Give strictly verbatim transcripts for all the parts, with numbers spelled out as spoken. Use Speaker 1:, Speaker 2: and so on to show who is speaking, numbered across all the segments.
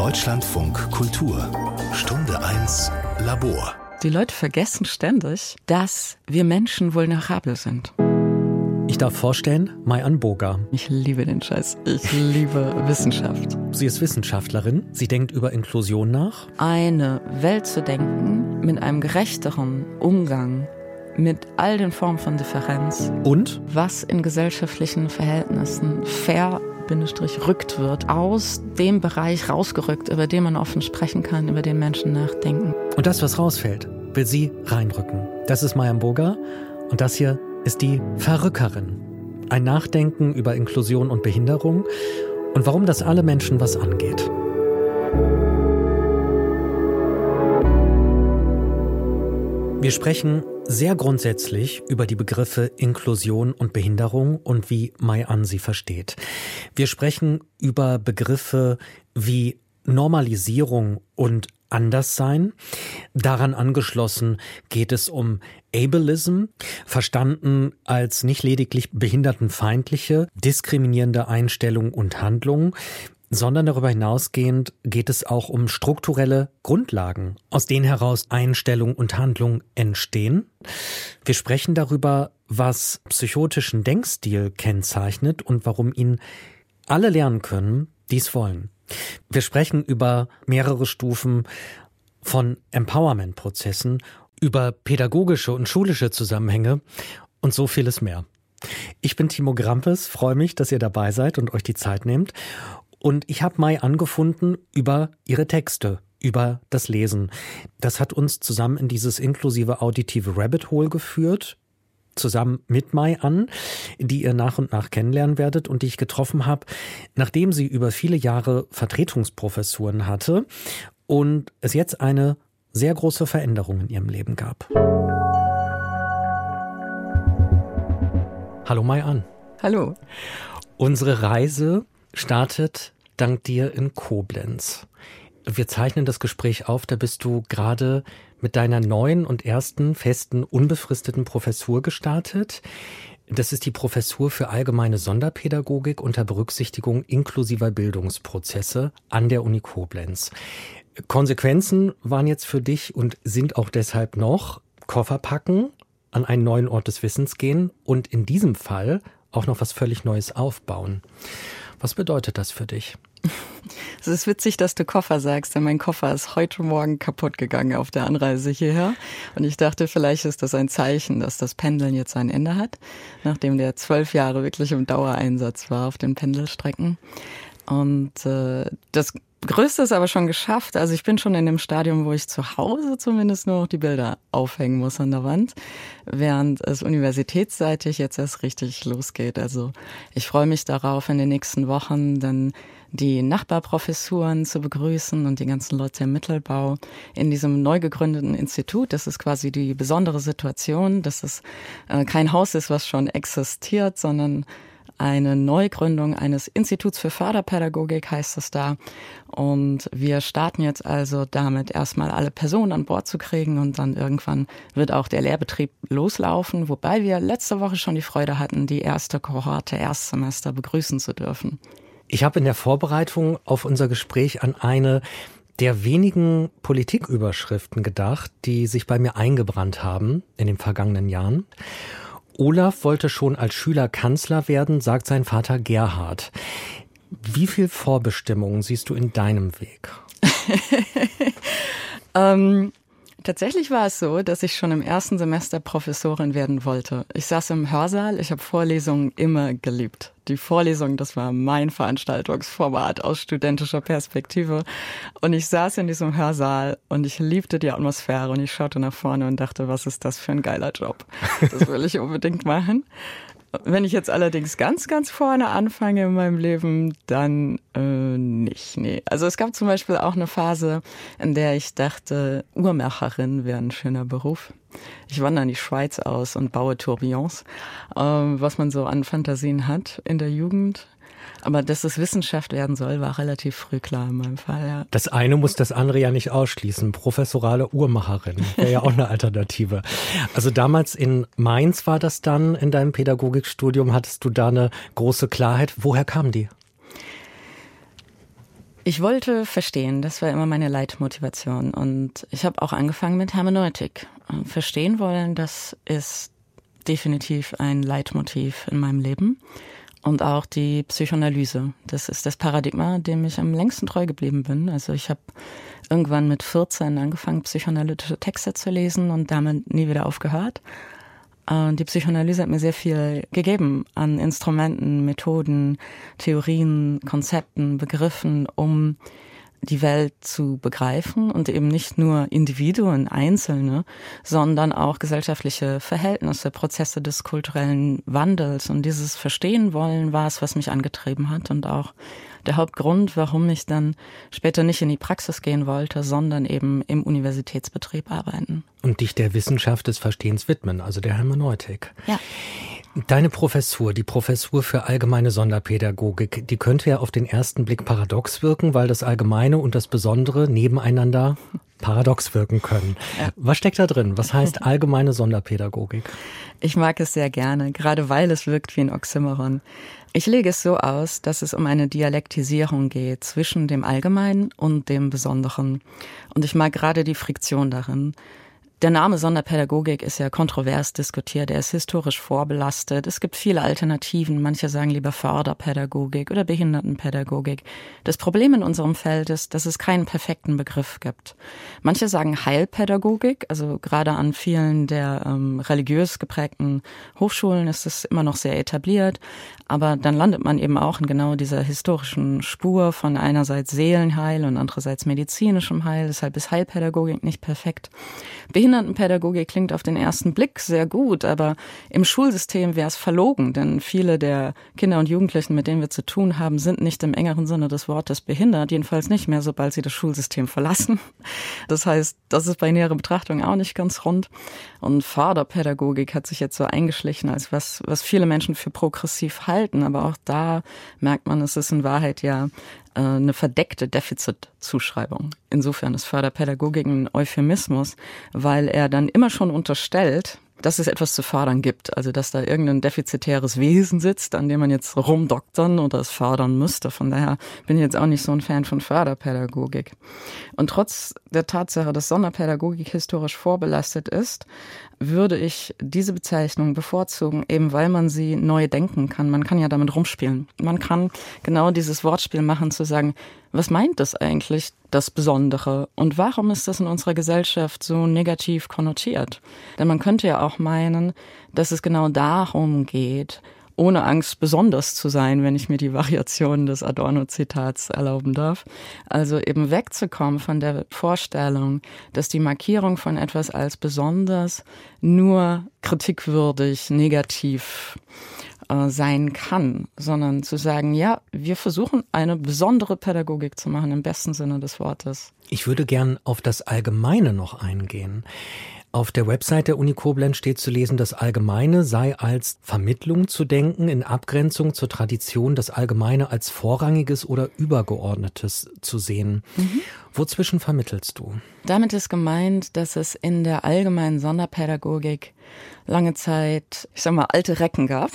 Speaker 1: Deutschlandfunk Kultur. Stunde eins Labor.
Speaker 2: Die Leute vergessen ständig, dass wir Menschen vulnerabel sind.
Speaker 3: Ich darf vorstellen, Mai-Ann Boga.
Speaker 2: Ich liebe den Scheiß. Ich liebe Wissenschaft.
Speaker 3: Sie ist Wissenschaftlerin. Sie denkt über Inklusion nach.
Speaker 2: Eine Welt zu denken mit einem gerechteren Umgang mit all den Formen von Differenz.
Speaker 3: Und?
Speaker 2: Was in gesellschaftlichen Verhältnissen fair rückt wird, aus dem Bereich rausgerückt, über den man offen sprechen kann, über den Menschen nachdenken.
Speaker 3: Und das, was rausfällt, will sie reinrücken. Das ist Mai-Ann Boga und das hier ist die Verrückerin. Ein Nachdenken über Inklusion und Behinderung und warum das alle Menschen was angeht. Wir sprechen sehr grundsätzlich über die Begriffe Inklusion und Behinderung und wie Mai-Ann sie versteht. Wir sprechen über Begriffe wie Normalisierung und Anderssein. Daran angeschlossen geht es um Ableism, verstanden als nicht lediglich behindertenfeindliche, diskriminierende Einstellungen und Handlungen, sondern darüber hinausgehend geht es auch um strukturelle Grundlagen, aus denen heraus Einstellung und Handlung entstehen. Wir sprechen darüber, was psychotischen Denkstil kennzeichnet und warum ihn alle lernen können, die es wollen. Wir sprechen über mehrere Stufen von Empowerment-Prozessen, über pädagogische und schulische Zusammenhänge und so vieles mehr. Ich bin Timo Grampes, freue mich, dass ihr dabei seid und euch die Zeit nehmt. Und ich habe Mai-Ann gefunden über ihre Texte, über das Lesen. Das hat uns zusammen in dieses inklusive auditive Rabbit Hole geführt, zusammen mit Mai-Ann, die ihr nach und nach kennenlernen werdet und die ich getroffen habe, nachdem sie über viele Jahre Vertretungsprofessuren hatte und es jetzt eine sehr große Veränderung in ihrem Leben gab. Hallo Mai-Ann.
Speaker 2: Hallo.
Speaker 3: Unsere Reise startet dank dir in Koblenz. Wir zeichnen das Gespräch auf, da bist du gerade mit deiner neuen und ersten festen, unbefristeten Professur gestartet. Das ist die Professur für allgemeine Sonderpädagogik unter Berücksichtigung inklusiver Bildungsprozesse an der Uni Koblenz. Konsequenzen waren jetzt für dich und sind auch deshalb noch Koffer packen, an einen neuen Ort des Wissens gehen und in diesem Fall auch noch was völlig Neues aufbauen. Was bedeutet das für dich?
Speaker 2: Es ist witzig, dass du Koffer sagst, denn mein Koffer ist heute Morgen kaputt gegangen auf der Anreise hierher. Und ich dachte, vielleicht ist das ein Zeichen, dass das Pendeln jetzt ein Ende hat, nachdem der zwölf Jahre wirklich im Dauereinsatz war auf den Pendelstrecken. Und äh, das Größte ist aber schon geschafft. Also ich bin schon in dem Stadium, wo ich zu Hause zumindest nur noch die Bilder aufhängen muss an der Wand, während es universitätsseitig jetzt erst richtig losgeht. Also ich freue mich darauf, in den nächsten Wochen dann die Nachbarprofessuren zu begrüßen und die ganzen Leute im Mittelbau in diesem neu gegründeten Institut. Das ist quasi die besondere Situation, dass es äh, kein Haus ist, was schon existiert, sondern eine Neugründung eines Instituts für Förderpädagogik heißt es da. Und wir starten jetzt also damit, erstmal alle Personen an Bord zu kriegen und dann irgendwann wird auch der Lehrbetrieb loslaufen, wobei wir letzte Woche schon die Freude hatten, die erste Kohorte Erstsemester begrüßen zu dürfen.
Speaker 3: Ich habe in der Vorbereitung auf unser Gespräch an eine der wenigen Politiküberschriften gedacht, die sich bei mir eingebrannt haben in den vergangenen Jahren. Olaf wollte schon als Schüler Kanzler werden, sagt sein Vater Gerhard. Wie viel Vorbestimmung siehst du in deinem Weg?
Speaker 2: ähm, tatsächlich war es so, dass ich schon im ersten Semester Professorin werden wollte. Ich saß im Hörsaal, ich habe Vorlesungen immer geliebt. Die Vorlesung, das war mein Veranstaltungsformat aus studentischer Perspektive. Und ich saß in diesem Hörsaal und ich liebte die Atmosphäre und ich schaute nach vorne und dachte, was ist das für ein geiler Job? Das will ich unbedingt machen. Wenn ich jetzt allerdings ganz, ganz vorne anfange in meinem Leben, dann äh, nicht, nee. Also es gab zum Beispiel auch eine Phase, in der ich dachte, Uhrmacherin wäre ein schöner Beruf. Ich wandere in die Schweiz aus und baue Tourbillons, äh, was man so an Fantasien hat in der Jugend. Aber dass es Wissenschaft werden soll, war relativ früh klar in meinem Fall, ja.
Speaker 3: Das eine muss das andere ja nicht ausschließen. Professorale Uhrmacherin wäre ja auch eine Alternative. Also damals in Mainz war das dann, in deinem Pädagogikstudium, hattest du da eine große Klarheit. Woher kam die?
Speaker 2: Ich wollte verstehen, das war immer meine Leitmotivation. Und ich habe auch angefangen mit Hermeneutik. Verstehen wollen, das ist definitiv ein Leitmotiv in meinem Leben. Und auch die Psychoanalyse. Das ist das Paradigma, dem ich am längsten treu geblieben bin. Also ich habe irgendwann mit vierzehn angefangen, psychoanalytische Texte zu lesen und damit nie wieder aufgehört. Und die Psychoanalyse hat mir sehr viel gegeben an Instrumenten, Methoden, Theorien, Konzepten, Begriffen, um die Welt zu begreifen und eben nicht nur Individuen, Einzelne, sondern auch gesellschaftliche Verhältnisse, Prozesse des kulturellen Wandels. Und dieses Verstehen wollen war es, was mich angetrieben hat und auch der Hauptgrund, warum ich dann später nicht in die Praxis gehen wollte, sondern eben im Universitätsbetrieb arbeiten.
Speaker 3: Und dich der Wissenschaft des Verstehens widmen, also der Hermeneutik.
Speaker 2: Ja.
Speaker 3: Deine Professur, die Professur für allgemeine Sonderpädagogik, die könnte ja auf den ersten Blick paradox wirken, weil das Allgemeine und das Besondere nebeneinander paradox wirken können. Ja. Was steckt da drin? Was heißt allgemeine Sonderpädagogik?
Speaker 2: Ich mag es sehr gerne, gerade weil es wirkt wie ein Oxymoron. Ich lege es so aus, dass es um eine Dialektisierung geht zwischen dem Allgemeinen und dem Besonderen. Und ich mag gerade die Friktion darin. Der Name Sonderpädagogik ist ja kontrovers diskutiert, er ist historisch vorbelastet. Es gibt viele Alternativen, manche sagen lieber Förderpädagogik oder Behindertenpädagogik. Das Problem in unserem Feld ist, dass es keinen perfekten Begriff gibt. Manche sagen Heilpädagogik, also gerade an vielen der ähm, religiös geprägten Hochschulen ist es immer noch sehr etabliert, aber dann landet man eben auch in genau dieser historischen Spur von einerseits Seelenheil und andererseits medizinischem Heil, deshalb ist Heilpädagogik nicht perfekt. Behindertenpädagogik klingt auf den ersten Blick sehr gut, aber im Schulsystem wäre es verlogen, denn viele der Kinder und Jugendlichen, mit denen wir zu tun haben, sind nicht im engeren Sinne des Wortes behindert, jedenfalls nicht mehr, sobald sie das Schulsystem verlassen. Das heißt, das ist bei näherer Betrachtung auch nicht ganz rund. Und Förderpädagogik hat sich jetzt so eingeschlichen als was, was viele Menschen für progressiv halten, aber auch da merkt man, es ist in Wahrheit ja eine verdeckte Defizitzuschreibung. Insofern ist Förderpädagogik ein Euphemismus, weil er dann immer schon unterstellt, dass es etwas zu fördern gibt. Also dass da irgendein defizitäres Wesen sitzt, an dem man jetzt rumdoktern oder es fördern müsste. Von daher bin ich jetzt auch nicht so ein Fan von Förderpädagogik. Und trotz der Tatsache, dass Sonderpädagogik historisch vorbelastet ist, würde ich diese Bezeichnung bevorzugen, eben weil man sie neu denken kann. Man kann ja damit rumspielen. Man kann genau dieses Wortspiel machen, zu sagen, was meint das eigentlich, das Besondere? Und warum ist das in unserer Gesellschaft so negativ konnotiert? Denn man könnte ja auch meinen, dass es genau darum geht, ohne Angst besonders zu sein, wenn ich mir die Variation des Adorno-Zitats erlauben darf. Also eben wegzukommen von der Vorstellung, dass die Markierung von etwas als besonders nur kritikwürdig, negativ äh, sein kann, sondern zu sagen, ja, wir versuchen eine besondere Pädagogik zu machen, im besten Sinne des Wortes.
Speaker 3: Ich würde gern auf das Allgemeine noch eingehen. Auf der Website der Uni Koblenz steht zu lesen, das Allgemeine sei als Vermittlung zu denken, in Abgrenzung zur Tradition, das Allgemeine als Vorrangiges oder Übergeordnetes zu sehen. Mhm. Wozwischen vermittelst du?
Speaker 2: Damit ist gemeint, dass es in der allgemeinen Sonderpädagogik lange Zeit, ich sag mal, alte Recken gab,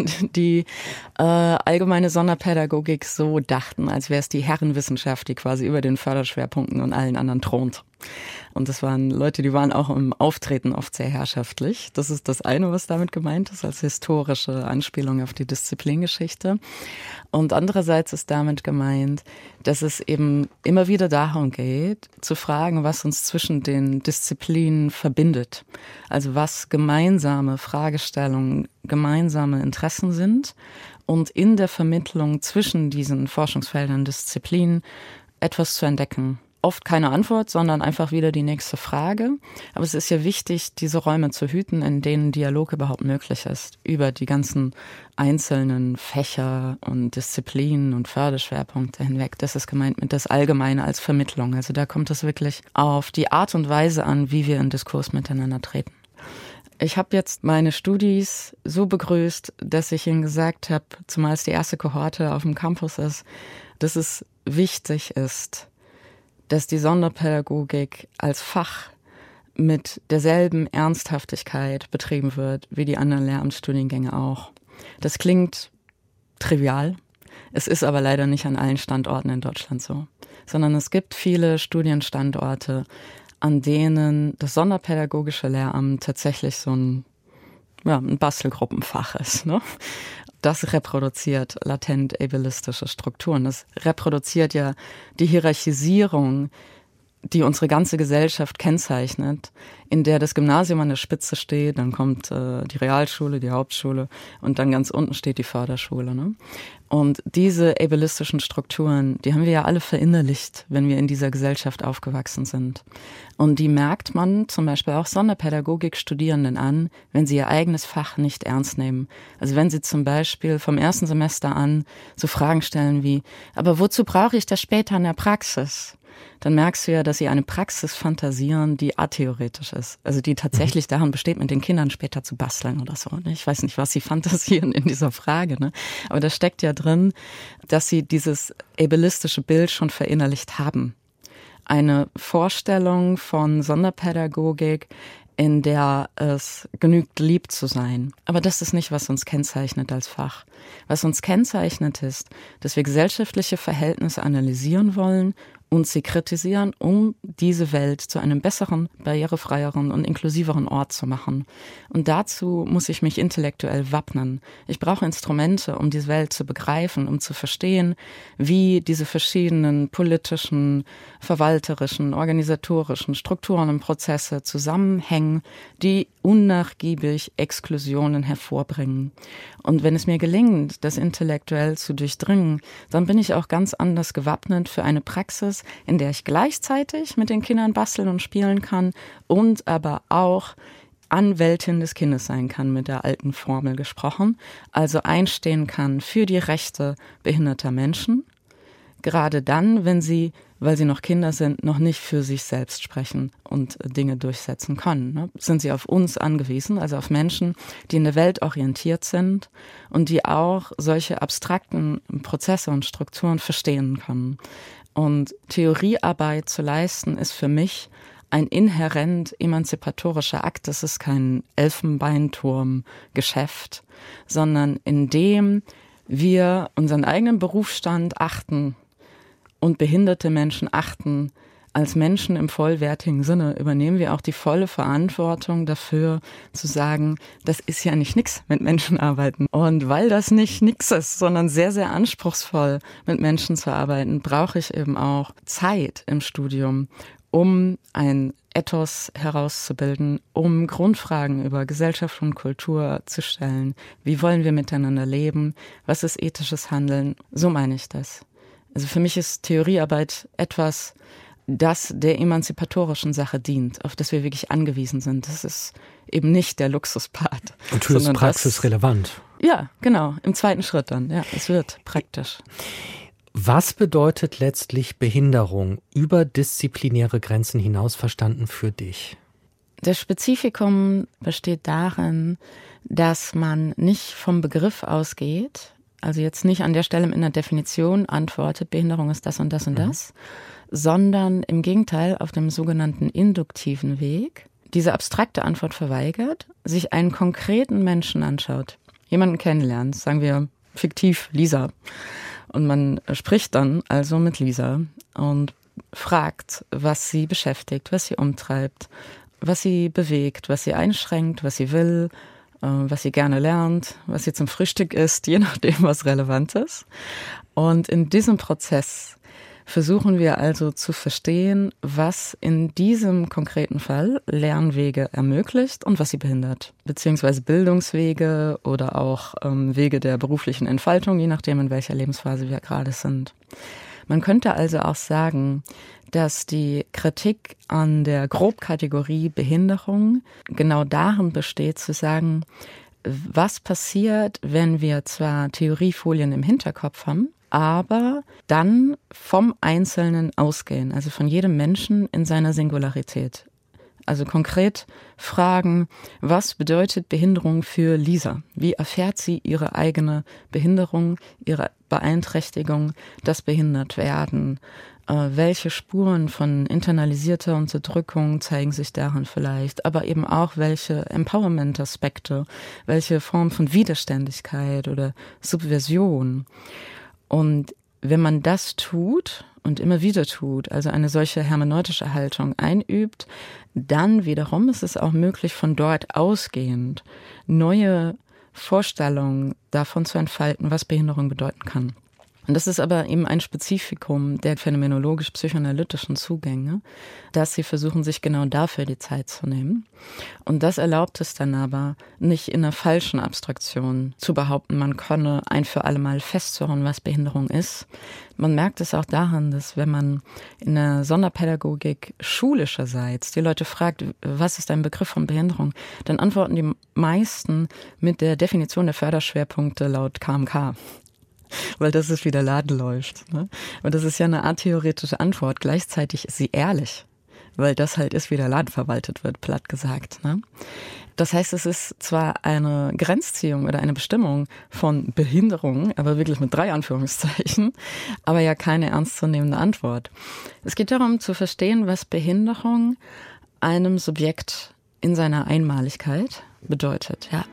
Speaker 2: die äh, allgemeine Sonderpädagogik so dachten, als wäre es die Herrenwissenschaft, die quasi über den Förderschwerpunkten und allen anderen thront. Und das waren Leute, die waren auch im Auftreten oft sehr herrschaftlich. Das ist das eine, was damit gemeint ist, als historische Anspielung auf die Disziplingeschichte. Und andererseits ist damit gemeint, dass es eben immer wieder darum geht, zu fragen, was uns zwischen den Disziplinen verbindet. Also was gemeinsame Fragestellungen, gemeinsame Interessen sind und in der Vermittlung zwischen diesen Forschungsfeldern, Disziplinen etwas zu entdecken. Oft keine Antwort, sondern einfach wieder die nächste Frage. Aber es ist ja wichtig, diese Räume zu hüten, in denen Dialog überhaupt möglich ist, über die ganzen einzelnen Fächer und Disziplinen und Förderschwerpunkte hinweg. Das ist gemeint mit das Allgemeine als Vermittlung. Also da kommt es wirklich auf die Art und Weise an, wie wir in Diskurs miteinander treten. Ich habe jetzt meine Studis so begrüßt, dass ich ihnen gesagt habe, zumal es die erste Kohorte auf dem Campus ist, dass es wichtig ist, dass die Sonderpädagogik als Fach mit derselben Ernsthaftigkeit betrieben wird wie die anderen Lehramtsstudiengänge auch. Das klingt trivial, es ist aber leider nicht an allen Standorten in Deutschland so. sondern es gibt viele Studienstandorte, an denen das sonderpädagogische Lehramt tatsächlich so ein, ja, ein Bastelgruppenfach ist, ne? Das reproduziert latent ableistische Strukturen. Das reproduziert ja die Hierarchisierung, die unsere ganze Gesellschaft kennzeichnet, in der das Gymnasium an der Spitze steht, dann kommt äh, die Realschule, die Hauptschule und dann ganz unten steht die Förderschule. Ne? Und diese ableistischen Strukturen, die haben wir ja alle verinnerlicht, wenn wir in dieser Gesellschaft aufgewachsen sind. Und die merkt man zum Beispiel auch Sonderpädagogik-Studierenden an, wenn sie ihr eigenes Fach nicht ernst nehmen. Also wenn sie zum Beispiel vom ersten Semester an so Fragen stellen wie, aber wozu brauche ich das später in der Praxis? Dann merkst du ja, dass sie eine Praxis fantasieren, die atheoretisch ist. Also die tatsächlich darin besteht, mit den Kindern später zu basteln oder so. Ich weiß nicht, was sie fantasieren in dieser Frage, ne? Aber da steckt ja drin, dass sie dieses ableistische Bild schon verinnerlicht haben. Eine Vorstellung von Sonderpädagogik, in der es genügt, lieb zu sein. Aber das ist nicht, was uns kennzeichnet als Fach. Was uns kennzeichnet ist, dass wir gesellschaftliche Verhältnisse analysieren wollen und sie kritisieren, um diese Welt zu einem besseren, barrierefreieren und inklusiveren Ort zu machen. Und dazu muss ich mich intellektuell wappnen. Ich brauche Instrumente, um diese Welt zu begreifen, um zu verstehen, wie diese verschiedenen politischen, verwalterischen, organisatorischen Strukturen und Prozesse zusammenhängen, die unnachgiebig Exklusionen hervorbringen. Und wenn es mir gelingt, das intellektuell zu durchdringen, dann bin ich auch ganz anders gewappnet für eine Praxis, in der ich gleichzeitig mit den Kindern basteln und spielen kann und aber auch Anwältin des Kindes sein kann, mit der alten Formel gesprochen, also einstehen kann für die Rechte behinderter Menschen, gerade dann, wenn sie, weil sie noch Kinder sind, noch nicht für sich selbst sprechen und Dinge durchsetzen können. Ne? Sind sie auf uns angewiesen, also auf Menschen, die in der Welt orientiert sind und die auch solche abstrakten Prozesse und Strukturen verstehen können. Und Theoriearbeit zu leisten, ist für mich ein inhärent emanzipatorischer Akt. Das ist kein Elfenbeinturm-Geschäft, sondern in dem wir unseren eigenen Berufsstand achten und behinderte Menschen achten. Als Menschen im vollwertigen Sinne übernehmen wir auch die volle Verantwortung dafür, zu sagen, das ist ja nicht nix mit Menschen arbeiten. Und weil das nicht nix ist, sondern sehr, sehr anspruchsvoll mit Menschen zu arbeiten, brauche ich eben auch Zeit im Studium, um ein Ethos herauszubilden, um Grundfragen über Gesellschaft und Kultur zu stellen. Wie wollen wir miteinander leben? Was ist ethisches Handeln? So meine ich das. Also für mich ist Theoriearbeit etwas, das der emanzipatorischen Sache dient, auf das wir wirklich angewiesen sind. Das ist eben nicht der Luxuspart.
Speaker 3: Und du bist praxisrelevant.
Speaker 2: Ja, genau. Im zweiten Schritt dann. Ja, es wird praktisch.
Speaker 3: Was bedeutet letztlich Behinderung über disziplinäre Grenzen hinaus verstanden für dich?
Speaker 2: Das Spezifikum besteht darin, dass man nicht vom Begriff ausgeht, also jetzt nicht an der Stelle in der Definition antwortet, Behinderung ist das und das und das, mhm. sondern im Gegenteil auf dem sogenannten induktiven Weg diese abstrakte Antwort verweigert, sich einen konkreten Menschen anschaut, jemanden kennenlernt, sagen wir fiktiv Lisa. Und man spricht dann also mit Lisa und fragt, was sie beschäftigt, was sie umtreibt, was sie bewegt, was sie einschränkt, was sie will, was sie gerne lernt, was sie zum Frühstück isst, je nachdem, was relevant ist. Und in diesem Prozess versuchen wir also zu verstehen, was in diesem konkreten Fall Lernwege ermöglicht und was sie behindert. Beziehungsweise Bildungswege oder auch ähm, Wege der beruflichen Entfaltung, je nachdem, in welcher Lebensphase wir gerade sind. Man könnte also auch sagen, dass die Kritik an der Grobkategorie Behinderung genau darin besteht, zu sagen, was passiert, wenn wir zwar Theoriefolien im Hinterkopf haben, aber dann vom Einzelnen ausgehen, also von jedem Menschen in seiner Singularität. Also konkret fragen, was bedeutet Behinderung für Lisa? Wie erfährt sie ihre eigene Behinderung, ihre Beeinträchtigung, das Behindertwerden? Äh, welche Spuren von internalisierter Unterdrückung zeigen sich darin vielleicht? Aber eben auch welche Empowerment-Aspekte, welche Form von Widerständigkeit oder Subversion? Und wenn man das tut und immer wieder tut, also eine solche hermeneutische Haltung einübt, dann wiederum ist es auch möglich, von dort ausgehend neue Vorstellungen davon zu entfalten, was Behinderung bedeuten kann. Und das ist aber eben ein Spezifikum der phänomenologisch-psychoanalytischen Zugänge, dass sie versuchen, sich genau dafür die Zeit zu nehmen. Und das erlaubt es dann aber, nicht in einer falschen Abstraktion zu behaupten, man könne ein für alle Mal festzuhauen, was Behinderung ist. Man merkt es auch daran, dass wenn man in der Sonderpädagogik schulischerseits die Leute fragt, was ist ein Begriff von Behinderung, dann antworten die meisten mit der Definition der Förderschwerpunkte laut K M K. Weil das ist, wie der Laden läuft. Ne? Und das ist ja eine arttheoretische Antwort. Gleichzeitig ist sie ehrlich, weil das halt ist, wie der Laden verwaltet wird, platt gesagt. Ne? Das heißt, es ist zwar eine Grenzziehung oder eine Bestimmung von Behinderung, aber wirklich mit drei Anführungszeichen, aber ja keine ernstzunehmende Antwort. Es geht darum zu verstehen, was Behinderung einem Subjekt in seiner Einmaligkeit bedeutet. Ja.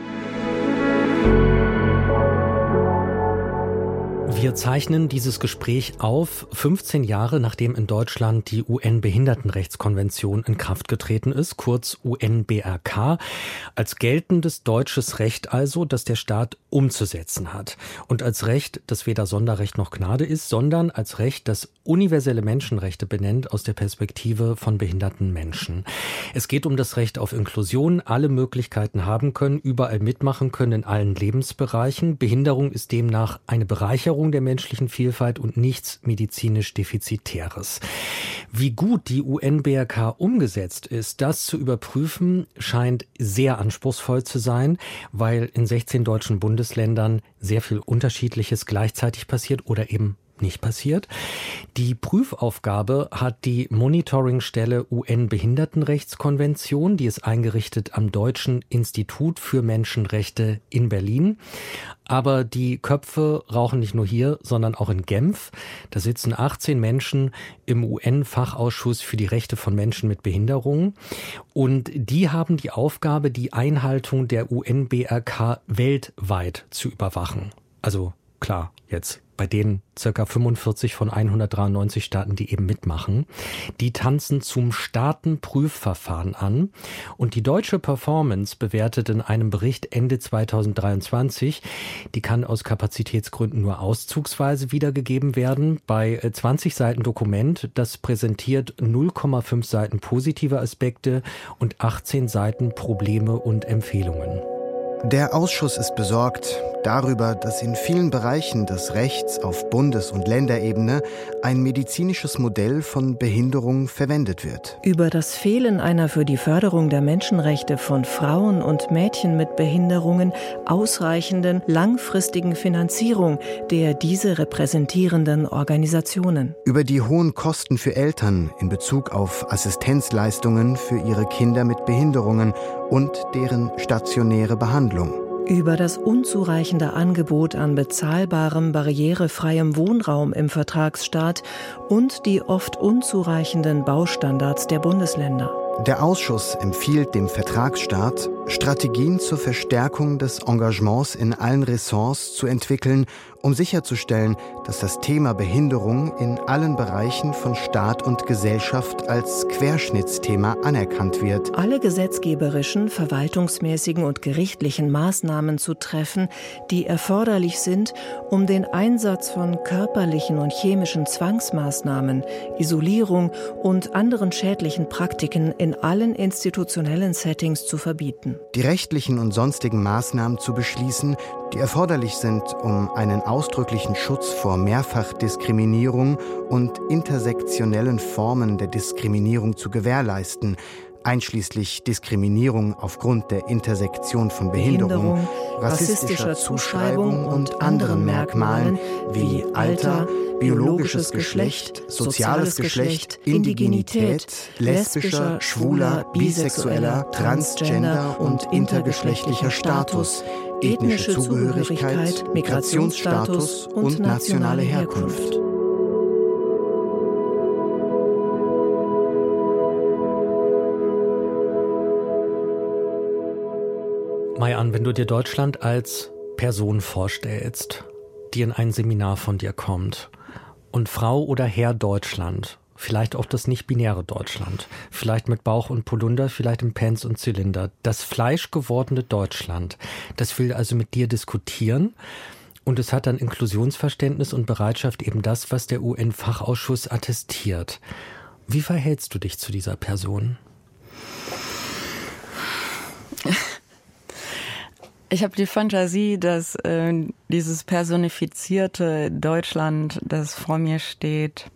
Speaker 3: Wir zeichnen dieses Gespräch auf, fünfzehn Jahre nachdem in Deutschland die U N-Behindertenrechtskonvention in Kraft getreten ist, kurz U N B R K, als geltendes deutsches Recht also, das der Staat umzusetzen hat. Und als Recht, das weder Sonderrecht noch Gnade ist, sondern als Recht, das universelle Menschenrechte benennt aus der Perspektive von behinderten Menschen. Es geht um das Recht auf Inklusion, alle Möglichkeiten haben können, überall mitmachen können in allen Lebensbereichen. Behinderung ist demnach eine Bereicherung der menschlichen Vielfalt und nichts medizinisch Defizitäres. Wie gut die U N B R K umgesetzt ist, das zu überprüfen, scheint sehr anspruchsvoll zu sein, weil in sechzehn deutschen Bundesländern sehr viel Unterschiedliches gleichzeitig passiert oder eben nicht passiert. Die Prüfaufgabe hat die Monitoringstelle U N-Behindertenrechtskonvention, die ist eingerichtet am Deutschen Institut für Menschenrechte in Berlin. Aber die Köpfe rauchen nicht nur hier, sondern auch in Genf. Da sitzen achtzehn Menschen im U N-Fachausschuss für die Rechte von Menschen mit Behinderungen. Und die haben die Aufgabe, die Einhaltung der U N B R K weltweit zu überwachen. Also klar, jetzt bei den circa fünfundvierzig von hundertdreiundneunzig Staaten, die eben mitmachen. Die tanzen zum Staatenprüfverfahren an. Und die deutsche Performance bewertet in einem Bericht Ende zweitausenddreiundzwanzig, die kann aus Kapazitätsgründen nur auszugsweise wiedergegeben werden, bei zwanzig Seiten Dokument, das präsentiert null Komma fünf Seiten positive Aspekte und achtzehn Seiten Probleme und Empfehlungen.
Speaker 4: Der Ausschuss ist besorgt darüber, dass in vielen Bereichen des Rechts auf Bundes- und Länderebene ein medizinisches Modell von Behinderung verwendet wird.
Speaker 5: Über das Fehlen einer für die Förderung der Menschenrechte von Frauen und Mädchen mit Behinderungen ausreichenden langfristigen Finanzierung der diese repräsentierenden Organisationen.
Speaker 4: Über die hohen Kosten für Eltern in Bezug auf Assistenzleistungen für ihre Kinder mit Behinderungen und deren stationäre Behandlung.
Speaker 5: Über das unzureichende Angebot an bezahlbarem, barrierefreiem Wohnraum im Vertragsstaat und die oft unzureichenden Baustandards der Bundesländer.
Speaker 4: Der Ausschuss empfiehlt dem Vertragsstaat, Strategien zur Verstärkung des Engagements in allen Ressorts zu entwickeln, um sicherzustellen, dass das Thema Behinderung in allen Bereichen von Staat und Gesellschaft als Querschnittsthema anerkannt wird.
Speaker 5: Alle gesetzgeberischen, verwaltungsmäßigen und gerichtlichen Maßnahmen zu treffen, die erforderlich sind, um den Einsatz von körperlichen und chemischen Zwangsmaßnahmen, Isolierung und anderen schädlichen Praktiken in allen institutionellen Settings zu verbieten.
Speaker 4: Die rechtlichen und sonstigen Maßnahmen zu beschließen, die erforderlich sind, um einen ausdrücklichen Schutz vor Mehrfachdiskriminierung und intersektionellen Formen der Diskriminierung zu gewährleisten, einschließlich Diskriminierung aufgrund der Intersektion von Behinderung,
Speaker 5: Behinderung
Speaker 4: rassistischer Zuschreibung und anderen Merkmalen wie Alter, biologisches Geschlecht, soziales Geschlecht, Indigenität, lesbischer, schwuler, bisexueller, transgender und intergeschlechtlicher Status, ethnische Zugehörigkeit, Migrationsstatus und nationale Herkunft.
Speaker 3: Mai-An, wenn du dir Deutschland als Person vorstellst, die in ein Seminar von dir kommt und Frau oder Herr Deutschland, vielleicht auch das nicht-binäre Deutschland, vielleicht mit Bauch und Polunder, vielleicht im Pants und Zylinder, das fleischgewordene Deutschland, das will also mit dir diskutieren und es hat dann Inklusionsverständnis und Bereitschaft, eben das, was der U N-Fachausschuss attestiert. Wie verhältst du dich zu dieser Person?
Speaker 2: Ich habe die Fantasie, dass äh, dieses personifizierte Deutschland, das vor mir steht,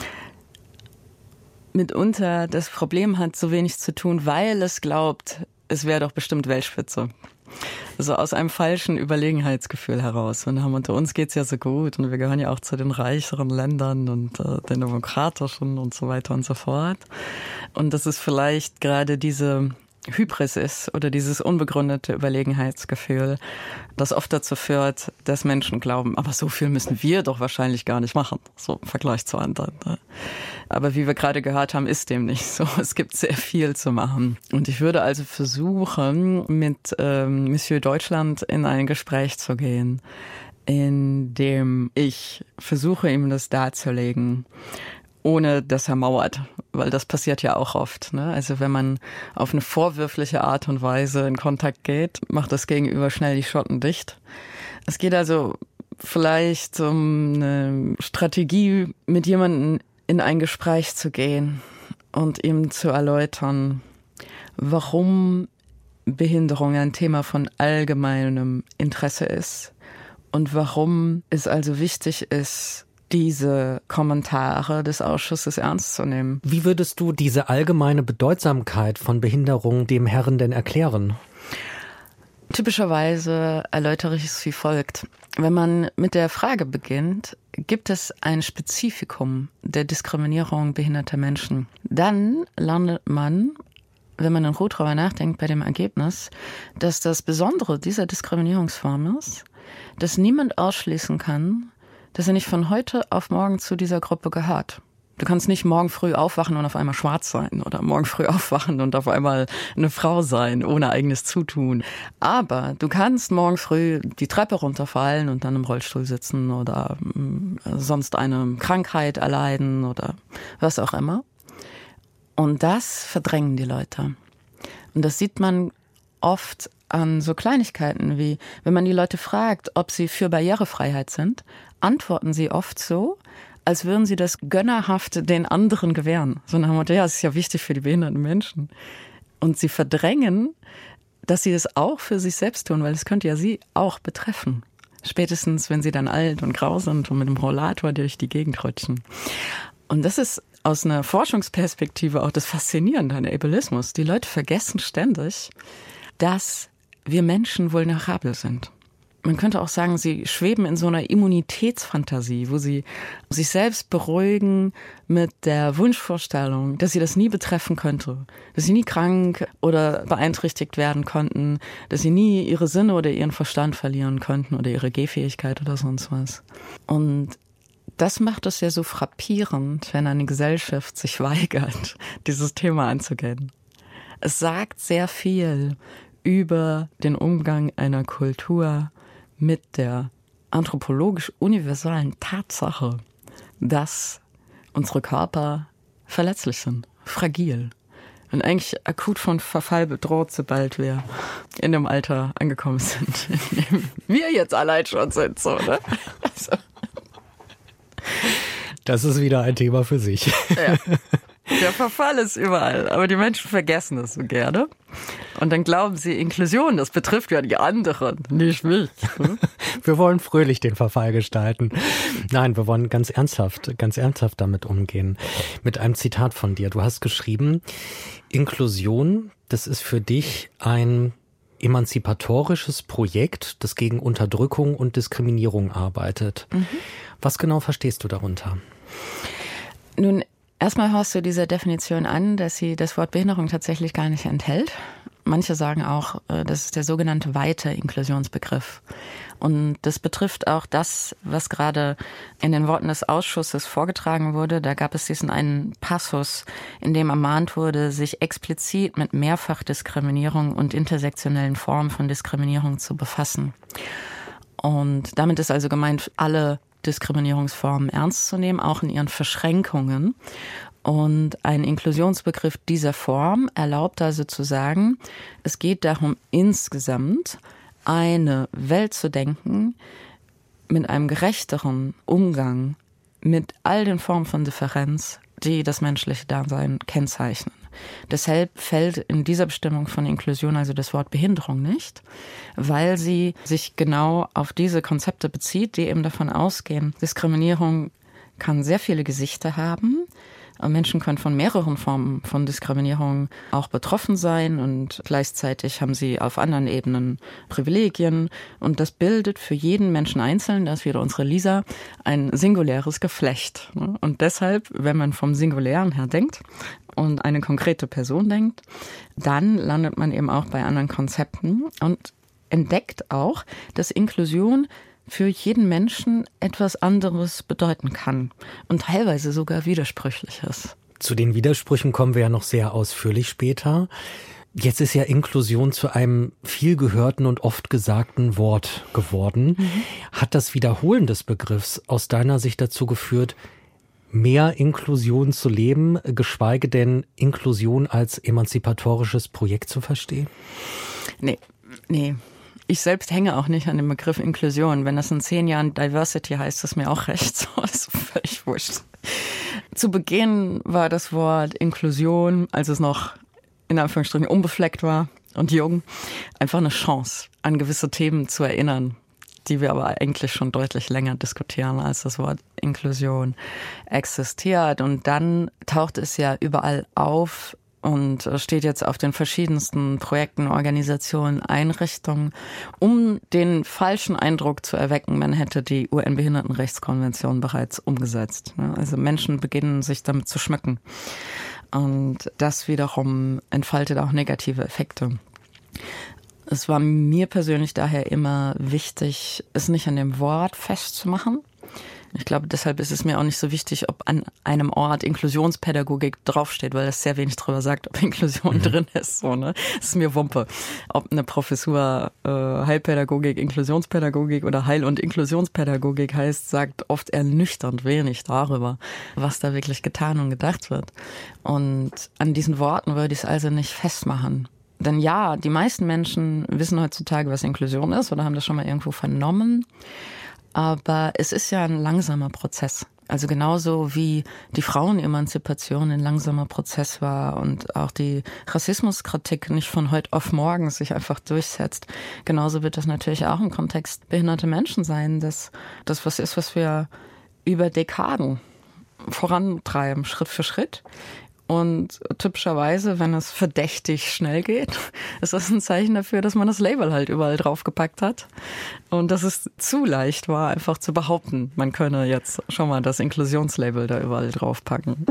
Speaker 2: mitunter das Problem hat, so wenig zu tun, weil es glaubt, es wäre doch bestimmt Weltspitze. Also aus einem falschen Überlegenheitsgefühl heraus. Und unter uns geht's ja so gut und wir gehören ja auch zu den reicheren Ländern und äh, den demokratischen und so weiter und so fort. Und das ist vielleicht gerade diese Hybris ist oder dieses unbegründete Überlegenheitsgefühl, das oft dazu führt, dass Menschen glauben, aber so viel müssen wir doch wahrscheinlich gar nicht machen, so im Vergleich zu anderen. Aber wie wir gerade gehört haben, ist dem nicht so. Es gibt sehr viel zu machen. Und ich würde also versuchen, mit ähm, Monsieur Deutschland in ein Gespräch zu gehen, in dem ich versuche, ihm das darzulegen, ohne dass er mauert, weil das passiert ja auch oft, ne? Also wenn man auf eine vorwürfliche Art und Weise in Kontakt geht, macht das Gegenüber schnell die Schotten dicht. Es geht also vielleicht um eine Strategie, mit jemandem in ein Gespräch zu gehen und ihm zu erläutern, warum Behinderung ein Thema von allgemeinem Interesse ist und warum es also wichtig ist, diese Kommentare des Ausschusses ernst zu nehmen.
Speaker 3: Wie würdest du diese allgemeine Bedeutsamkeit von Behinderung dem Herren denn erklären?
Speaker 2: Typischerweise erläutere ich es wie folgt. Wenn man mit der Frage beginnt, gibt es ein Spezifikum der Diskriminierung behinderter Menschen, dann landet man, wenn man in Ruhe drüber nachdenkt, bei dem Ergebnis, dass das Besondere dieser Diskriminierungsform ist, dass niemand ausschließen kann, dass er nicht von heute auf morgen zu dieser Gruppe gehört. Du kannst nicht morgen früh aufwachen und auf einmal schwarz sein oder morgen früh aufwachen und auf einmal eine Frau sein, ohne eigenes Zutun. Aber du kannst morgen früh die Treppe runterfallen und dann im Rollstuhl sitzen oder sonst eine Krankheit erleiden oder was auch immer. Und das verdrängen die Leute. Und das sieht man oft an so Kleinigkeiten wie, wenn man die Leute fragt, ob sie für Barrierefreiheit sind, antworten sie oft so, als würden sie das gönnerhaft den anderen gewähren. So nach dem Motto, ja, es ist ja wichtig für die behinderten Menschen. Und sie verdrängen, dass sie das auch für sich selbst tun, weil es könnte ja sie auch betreffen. Spätestens, wenn sie dann alt und grau sind und mit dem Rollator durch die Gegend rutschen. Und das ist aus einer Forschungsperspektive auch das Faszinierende an Ableismus. Die Leute vergessen ständig, dass wir Menschen vulnerabel sind. Man könnte auch sagen, sie schweben in so einer Immunitätsfantasie, wo sie sich selbst beruhigen mit der Wunschvorstellung, dass sie das nie betreffen könnte, dass sie nie krank oder beeinträchtigt werden konnten, dass sie nie ihre Sinne oder ihren Verstand verlieren könnten oder ihre Gehfähigkeit oder sonst was. Und das macht es ja so frappierend, wenn eine Gesellschaft sich weigert, dieses Thema anzugehen. Es sagt sehr viel über den Umgang einer Kultur mit der anthropologisch universalen Tatsache, dass unsere Körper verletzlich sind, fragil und eigentlich akut von Verfall bedroht, sobald wir in dem Alter angekommen sind, in dem wir jetzt allein schon sind. So, ne? Also.
Speaker 3: Das ist wieder ein Thema für sich.
Speaker 2: Ja. Der Verfall ist überall, aber die Menschen vergessen das so gerne. Und dann glauben sie, Inklusion, das betrifft ja die anderen, nicht mich.
Speaker 3: Wir wollen fröhlich den Verfall gestalten. Nein, wir wollen ganz ernsthaft, ganz ernsthaft damit umgehen. Mit einem Zitat von dir. Du hast geschrieben, Inklusion, das ist für dich ein emanzipatorisches Projekt, das gegen Unterdrückung und Diskriminierung arbeitet. Mhm. Was genau verstehst du darunter?
Speaker 2: Nun, erstmal hörst du diese Definition an, dass sie das Wort Behinderung tatsächlich gar nicht enthält. Manche sagen auch, das ist der sogenannte weite Inklusionsbegriff. Und das betrifft auch das, was gerade in den Worten des Ausschusses vorgetragen wurde. Da gab es diesen einen Passus, in dem ermahnt wurde, sich explizit mit Mehrfachdiskriminierung und intersektionellen Formen von Diskriminierung zu befassen. Und damit ist also gemeint, alle Diskriminierungsformen ernst zu nehmen, auch in ihren Verschränkungen. Und ein Inklusionsbegriff dieser Form erlaubt also zu sagen, es geht darum, insgesamt eine Welt zu denken mit einem gerechteren Umgang mit all den Formen von Differenz, die das menschliche Dasein kennzeichnen. Deshalb fällt in dieser Bestimmung von Inklusion also das Wort Behinderung nicht, weil sie sich genau auf diese Konzepte bezieht, die eben davon ausgehen, Diskriminierung kann sehr viele Gesichter haben. Menschen können von mehreren Formen von Diskriminierung auch betroffen sein und gleichzeitig haben sie auf anderen Ebenen Privilegien. Und das bildet für jeden Menschen einzeln, das ist wieder unsere Lisa, ein singuläres Geflecht. Und deshalb, wenn man vom Singulären her denkt und eine konkrete Person denkt, dann landet man eben auch bei anderen Konzepten und entdeckt auch, dass Inklusion für jeden Menschen etwas anderes bedeuten kann und teilweise sogar Widersprüchliches.
Speaker 3: Zu den Widersprüchen kommen wir ja noch sehr ausführlich später. Jetzt ist ja Inklusion zu einem viel gehörten und oft gesagten Wort geworden. Mhm. Hat das Wiederholen des Begriffs aus deiner Sicht dazu geführt, mehr Inklusion zu leben, geschweige denn Inklusion als emanzipatorisches Projekt zu verstehen?
Speaker 2: Nee, nee. Ich selbst hänge auch nicht an dem Begriff Inklusion. Wenn das in zehn Jahren Diversity heißt, ist mir auch recht. So ist völlig wurscht. Zu Beginn war das Wort Inklusion, als es noch in Anführungsstrichen unbefleckt war und jung, einfach eine Chance, an gewisse Themen zu erinnern, die wir aber eigentlich schon deutlich länger diskutieren, als das Wort Inklusion existiert. Und dann taucht es ja überall auf, und steht jetzt auf den verschiedensten Projekten, Organisationen, Einrichtungen, um den falschen Eindruck zu erwecken, man hätte die U N-Behindertenrechtskonvention bereits umgesetzt. Also Menschen beginnen sich damit zu schmücken. Und das wiederum entfaltet auch negative Effekte. Es war mir persönlich daher immer wichtig, es nicht an dem Wort festzumachen. Ich glaube, deshalb ist es mir auch nicht so wichtig, ob an einem Ort Inklusionspädagogik draufsteht, weil das sehr wenig darüber sagt, ob Inklusion mhm. drin ist. So, ne? Das ist mir Wumpe. Ob eine Professur äh, Heilpädagogik, Inklusionspädagogik oder Heil- und Inklusionspädagogik heißt, sagt oft ernüchternd wenig darüber, was da wirklich getan und gedacht wird. Und an diesen Worten würde ich es also nicht festmachen. Denn ja, die meisten Menschen wissen heutzutage, was Inklusion ist oder haben das schon mal irgendwo vernommen. Aber es ist ja ein langsamer Prozess. Also genauso wie die Frauenemanzipation ein langsamer Prozess war und auch die Rassismuskritik nicht von heute auf morgen sich einfach durchsetzt. Genauso wird das natürlich auch im Kontext behinderte Menschen sein, dass das was ist, was wir über Dekaden vorantreiben, Schritt für Schritt. Und typischerweise, wenn es verdächtig schnell geht, ist das ein Zeichen dafür, dass man das Label halt überall draufgepackt hat. Und dass es zu leicht war, einfach zu behaupten, man könne jetzt schon mal das Inklusionslabel da überall draufpacken.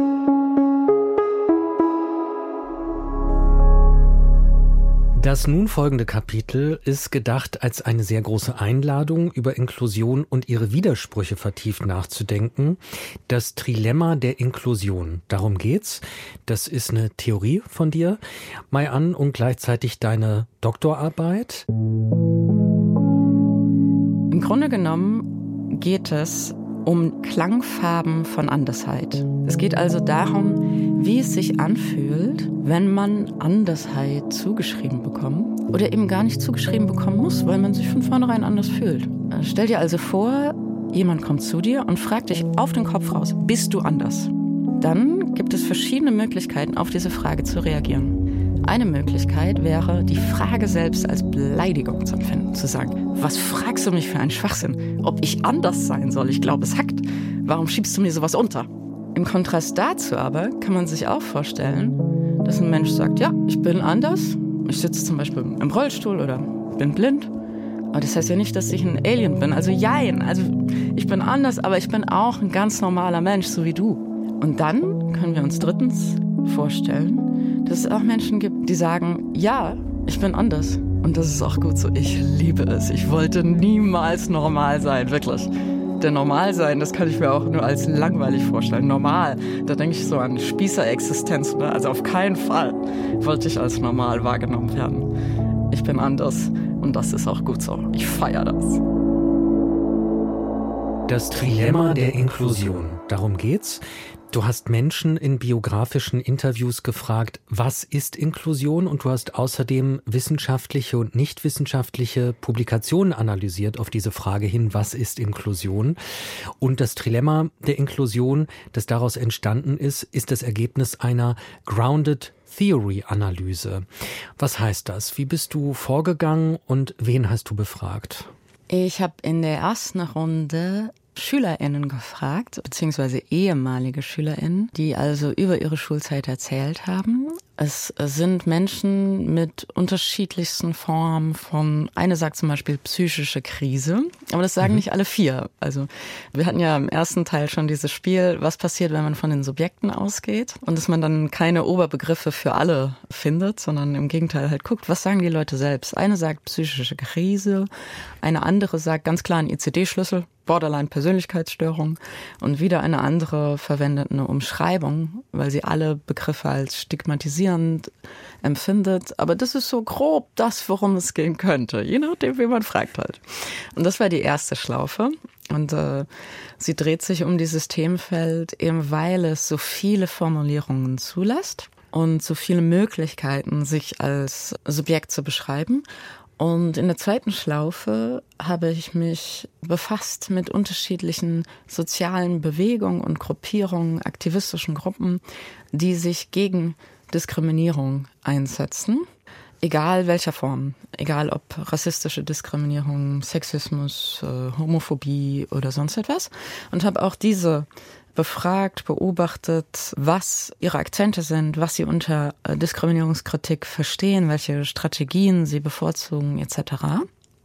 Speaker 3: Das nun folgende Kapitel ist gedacht als eine sehr große Einladung, über Inklusion und ihre Widersprüche vertieft nachzudenken. Das Trilemma der Inklusion, darum geht's. Das ist eine Theorie von dir, Mai-An, und gleichzeitig deine Doktorarbeit.
Speaker 2: Im Grunde genommen geht es um Klangfarben von Andersheit. Es geht also darum, wie es sich anfühlt, wenn man Andersheit zugeschrieben bekommt oder eben gar nicht zugeschrieben bekommen muss, weil man sich von vornherein anders fühlt. Stell dir also vor, jemand kommt zu dir und fragt dich auf den Kopf raus, bist du anders? Dann gibt es verschiedene Möglichkeiten, auf diese Frage zu reagieren. Eine Möglichkeit wäre, die Frage selbst als Beleidigung zu empfinden, zu sagen, was fragst du mich für einen Schwachsinn? Ob ich anders sein soll? Ich glaube, es hackt. Warum schiebst du mir sowas unter? Im Kontrast dazu aber kann man sich auch vorstellen, dass ein Mensch sagt, ja, ich bin anders. Ich sitze zum Beispiel im Rollstuhl oder bin blind. Aber das heißt ja nicht, dass ich ein Alien bin. Also jein, also ich bin anders, aber ich bin auch ein ganz normaler Mensch, so wie du. Und dann können wir uns drittens vorstellen, dass es auch Menschen gibt, die sagen, ja, ich bin anders. Und das ist auch gut so. Ich liebe es. Ich wollte niemals normal sein, wirklich. Denn normal sein, das kann ich mir auch nur als langweilig vorstellen. Normal, da denke ich so an Spießerexistenz. Ne? Also auf keinen Fall wollte ich als normal wahrgenommen werden. Ich bin anders und das ist auch gut so. Ich feiere das.
Speaker 3: Das Trilemma der Inklusion, darum geht's. Du hast Menschen in biografischen Interviews gefragt, was ist Inklusion? Und du hast außerdem wissenschaftliche und nicht wissenschaftliche Publikationen analysiert auf diese Frage hin, was ist Inklusion? Und das Trilemma der Inklusion, das daraus entstanden ist, ist das Ergebnis einer Grounded Theory Analyse. Was heißt das? Wie bist du vorgegangen und wen hast du befragt?
Speaker 2: Ich habe in der ersten Runde SchülerInnen gefragt, beziehungsweise ehemalige SchülerInnen, die also über ihre Schulzeit erzählt haben. Es sind Menschen mit unterschiedlichsten Formen von, eine sagt zum Beispiel psychische Krise, aber das sagen mhm. nicht alle vier. Also wir hatten ja im ersten Teil schon dieses Spiel, was passiert, wenn man von den Subjekten ausgeht und dass man dann keine Oberbegriffe für alle findet, sondern im Gegenteil halt guckt, was sagen die Leute selbst. Eine sagt psychische Krise, eine andere sagt ganz klar ein I C D-Schlüssel, Borderline-Persönlichkeitsstörung und wieder eine andere verwendet eine Umschreibung, weil sie alle Begriffe als stigmatisierend empfindet. Aber das ist so grob das, worum es gehen könnte, je nachdem, wie man fragt halt. Und das war die erste Schlaufe. Und äh, sie dreht sich um dieses Themenfeld, eben weil es so viele Formulierungen zulässt und so viele Möglichkeiten, sich als Subjekt zu beschreiben. Und in der zweiten Schlaufe habe ich mich befasst mit unterschiedlichen sozialen Bewegungen und Gruppierungen, aktivistischen Gruppen, die sich gegen Diskriminierung einsetzen. Egal welcher Form, egal ob rassistische Diskriminierung, Sexismus, äh, Homophobie oder sonst etwas. Und habe auch diese befragt, beobachtet, was ihre Akzente sind, was sie unter Diskriminierungskritik verstehen, welche Strategien sie bevorzugen et cetera.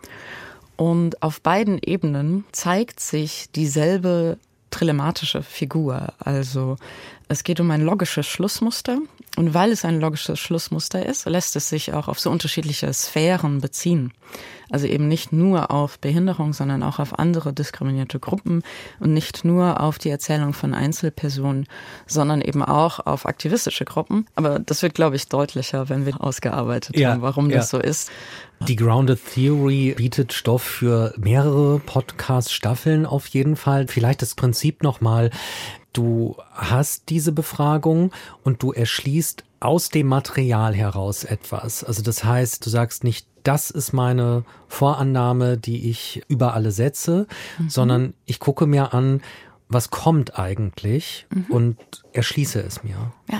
Speaker 2: Und auf beiden Ebenen zeigt sich dieselbe trilematische Figur. Also es geht um ein logisches Schlussmuster. Und weil es ein logisches Schlussmuster ist, lässt es sich auch auf so unterschiedliche Sphären beziehen. Also eben nicht nur auf Behinderung, sondern auch auf andere diskriminierte Gruppen und nicht nur auf die Erzählung von Einzelpersonen, sondern eben auch auf aktivistische Gruppen. Aber das wird, glaube ich, deutlicher, wenn wir ausgearbeitet ja, haben, warum ja. das so ist.
Speaker 3: Die Grounded Theory bietet Stoff für mehrere Podcast-Staffeln auf jeden Fall. Vielleicht das Prinzip nochmal. Du hast diese Befragung und du erschließt aus dem Material heraus etwas. Also das heißt, du sagst nicht, das ist meine Vorannahme, die ich über alle setze, mhm. sondern ich gucke mir an, was kommt eigentlich mhm. und erschließe es mir.
Speaker 2: Ja.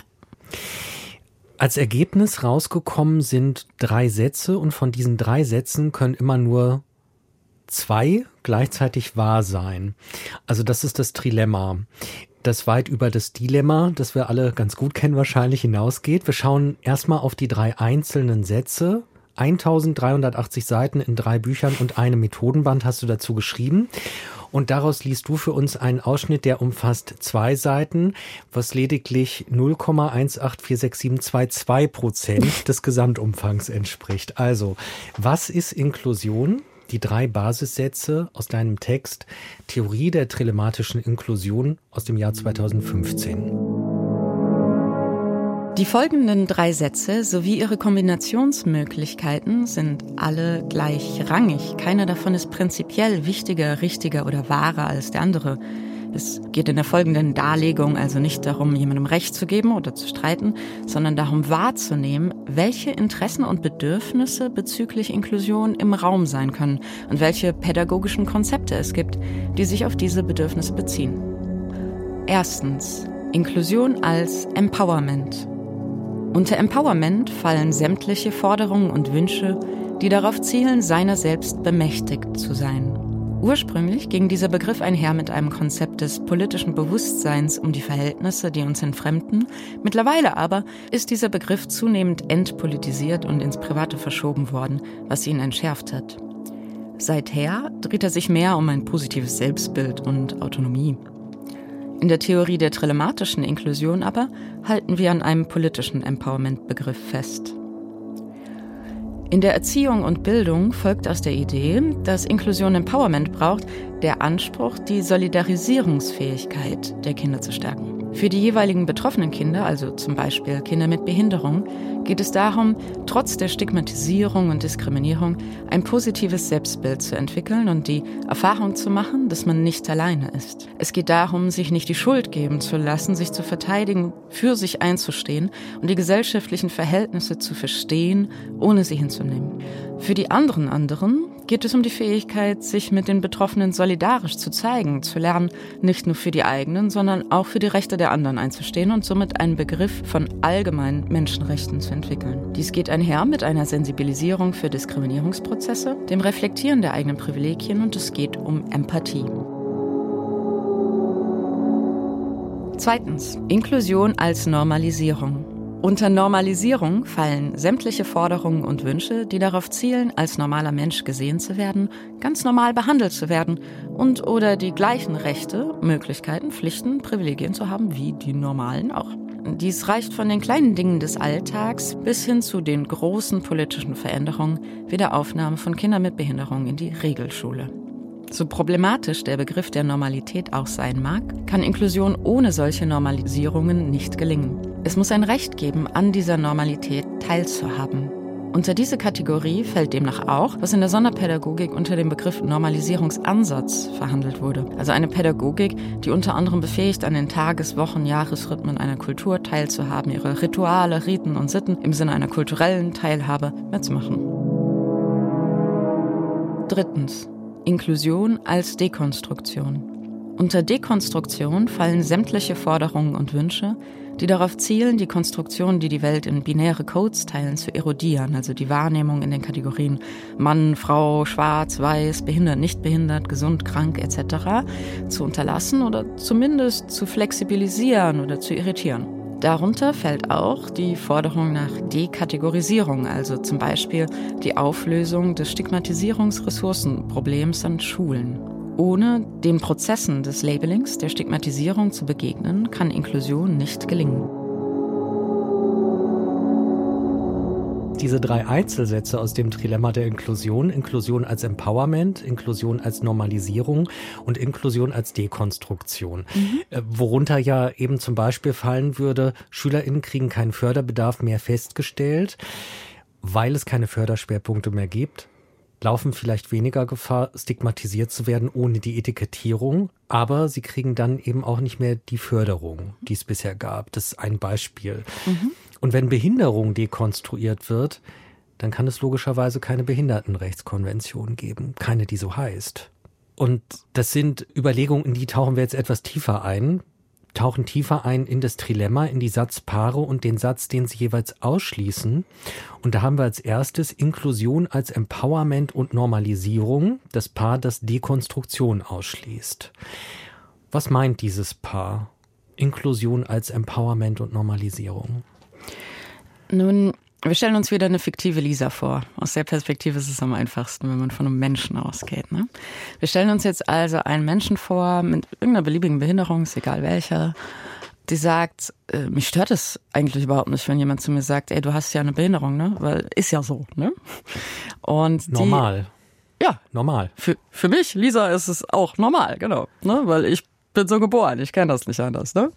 Speaker 3: Als Ergebnis rausgekommen sind drei Sätze und von diesen drei Sätzen können immer nur zwei gleichzeitig wahr sein. Also das ist das Trilemma, das weit über das Dilemma, das wir alle ganz gut kennen, wahrscheinlich hinausgeht. Wir schauen erstmal auf die drei einzelnen Sätze. eintausenddreihundertachtzig Seiten in drei Büchern und einem Methodenband hast du dazu geschrieben. Und daraus liest du für uns einen Ausschnitt, der umfasst zwei Seiten, was lediglich null Komma eins acht vier sechs sieben zwei zwei Prozent des Gesamtumfangs entspricht. Also, was ist Inklusion? Die drei Basissätze aus deinem Text Theorie der trilematischen Inklusion aus dem Jahr zweitausendfünfzehn.
Speaker 2: Die folgenden drei Sätze sowie ihre Kombinationsmöglichkeiten sind alle gleichrangig. Keiner davon ist prinzipiell wichtiger, richtiger oder wahrer als der andere. Es geht in der folgenden Darlegung also nicht darum, jemandem Recht zu geben oder zu streiten, sondern darum wahrzunehmen, welche Interessen und Bedürfnisse bezüglich Inklusion im Raum sein können und welche pädagogischen Konzepte es gibt, die sich auf diese Bedürfnisse beziehen. Erstens, Inklusion als Empowerment. Unter Empowerment fallen sämtliche Forderungen und Wünsche, die darauf zielen, seiner selbst bemächtigt zu sein. Ursprünglich ging dieser Begriff einher mit einem Konzept des politischen Bewusstseins um die Verhältnisse, die uns entfremden. Mittlerweile aber ist dieser Begriff zunehmend entpolitisiert und ins Private verschoben worden, was ihn entschärft hat. Seither dreht er sich mehr um ein positives Selbstbild und Autonomie. In der Theorie der trilematischen Inklusion aber halten wir an einem politischen Empowerment-Begriff fest. In der Erziehung und Bildung folgt aus der Idee, dass Inklusion Empowerment braucht, der Anspruch, die Solidarisierungsfähigkeit der Kinder zu stärken. Für die jeweiligen betroffenen Kinder, also zum Beispiel Kinder mit Behinderung, geht es darum, trotz der Stigmatisierung und Diskriminierung ein positives Selbstbild zu entwickeln und die Erfahrung zu machen, dass man nicht alleine ist. Es geht darum, sich nicht die Schuld geben zu lassen, sich zu verteidigen, für sich einzustehen und die gesellschaftlichen Verhältnisse zu verstehen, ohne sie hinzunehmen. Für die anderen anderen geht es um die Fähigkeit, sich mit den Betroffenen solidarisch zu zeigen, zu lernen, nicht nur für die eigenen, sondern auch für die Rechte der anderen einzustehen und somit einen Begriff von allgemeinen Menschenrechten zu entwickeln. Dies geht einher mit einer Sensibilisierung für Diskriminierungsprozesse, dem Reflektieren der eigenen Privilegien und es geht um Empathie. Zweitens, Inklusion als Normalisierung. Unter Normalisierung fallen sämtliche Forderungen und Wünsche, die darauf zielen, als normaler Mensch gesehen zu werden, ganz normal behandelt zu werden und oder die gleichen Rechte, Möglichkeiten, Pflichten, Privilegien zu haben wie die Normalen auch. Dies reicht von den kleinen Dingen des Alltags bis hin zu den großen politischen Veränderungen wie der Aufnahme von Kindern mit Behinderung in die Regelschule. So problematisch der Begriff der Normalität auch sein mag, kann Inklusion ohne solche Normalisierungen nicht gelingen. Es muss ein Recht geben, an dieser Normalität teilzuhaben. Unter diese Kategorie fällt demnach auch, was in der Sonderpädagogik unter dem Begriff Normalisierungsansatz verhandelt wurde. Also eine Pädagogik, die unter anderem befähigt, an den Tages-, Wochen-, Jahresrhythmen einer Kultur teilzuhaben, ihre Rituale, Riten und Sitten im Sinne einer kulturellen Teilhabe mitzumachen. Drittens. Inklusion als Dekonstruktion. Unter Dekonstruktion fallen sämtliche Forderungen und Wünsche, die darauf zielen, die Konstruktion, die die Welt in binäre Codes teilen, zu erodieren, also die Wahrnehmung in den Kategorien Mann, Frau, Schwarz, Weiß, behindert, nicht behindert, gesund, krank et cetera zu unterlassen oder zumindest zu flexibilisieren oder zu irritieren. Darunter fällt auch die Forderung nach Dekategorisierung, also zum Beispiel die Auflösung des Stigmatisierungsressourcenproblems an Schulen. Ohne den Prozessen des Labelings, der Stigmatisierung zu begegnen, kann Inklusion nicht gelingen.
Speaker 3: Diese drei Einzelsätze aus dem Trilemma der Inklusion, Inklusion als Empowerment, Inklusion als Normalisierung und Inklusion als Dekonstruktion, mhm. worunter ja eben zum Beispiel fallen würde, SchülerInnen kriegen keinen Förderbedarf mehr festgestellt, weil es keine Förderschwerpunkte mehr gibt, laufen vielleicht weniger Gefahr, stigmatisiert zu werden ohne die Etikettierung, aber sie kriegen dann eben auch nicht mehr die Förderung, die es bisher gab. Das ist ein Beispiel. Mhm. Und wenn Behinderung dekonstruiert wird, dann kann es logischerweise keine Behindertenrechtskonvention geben, keine, die so heißt. Und das sind Überlegungen, in die tauchen wir jetzt etwas tiefer ein, tauchen tiefer ein in das Trilemma, in die Satzpaare und den Satz, den sie jeweils ausschließen. Und da haben wir als erstes Inklusion als Empowerment und Normalisierung, das Paar, das Dekonstruktion ausschließt. Was meint dieses Paar? Inklusion als Empowerment und Normalisierung.
Speaker 2: Nun, wir stellen uns wieder eine fiktive Lisa vor. Aus der Perspektive ist es am einfachsten, wenn man von einem Menschen ausgeht. Ne? Wir stellen uns jetzt also einen Menschen vor mit irgendeiner beliebigen Behinderung, ist egal welcher, die sagt, äh, mich stört es eigentlich überhaupt nicht, wenn jemand zu mir sagt, ey, du hast ja eine Behinderung, ne? Weil ist ja so, ne? Und die,
Speaker 3: normal.
Speaker 2: Ja,
Speaker 3: normal.
Speaker 2: Für, für mich, Lisa, ist es auch normal, genau, ne? Weil ich bin so geboren, ich kenne das nicht anders, ne?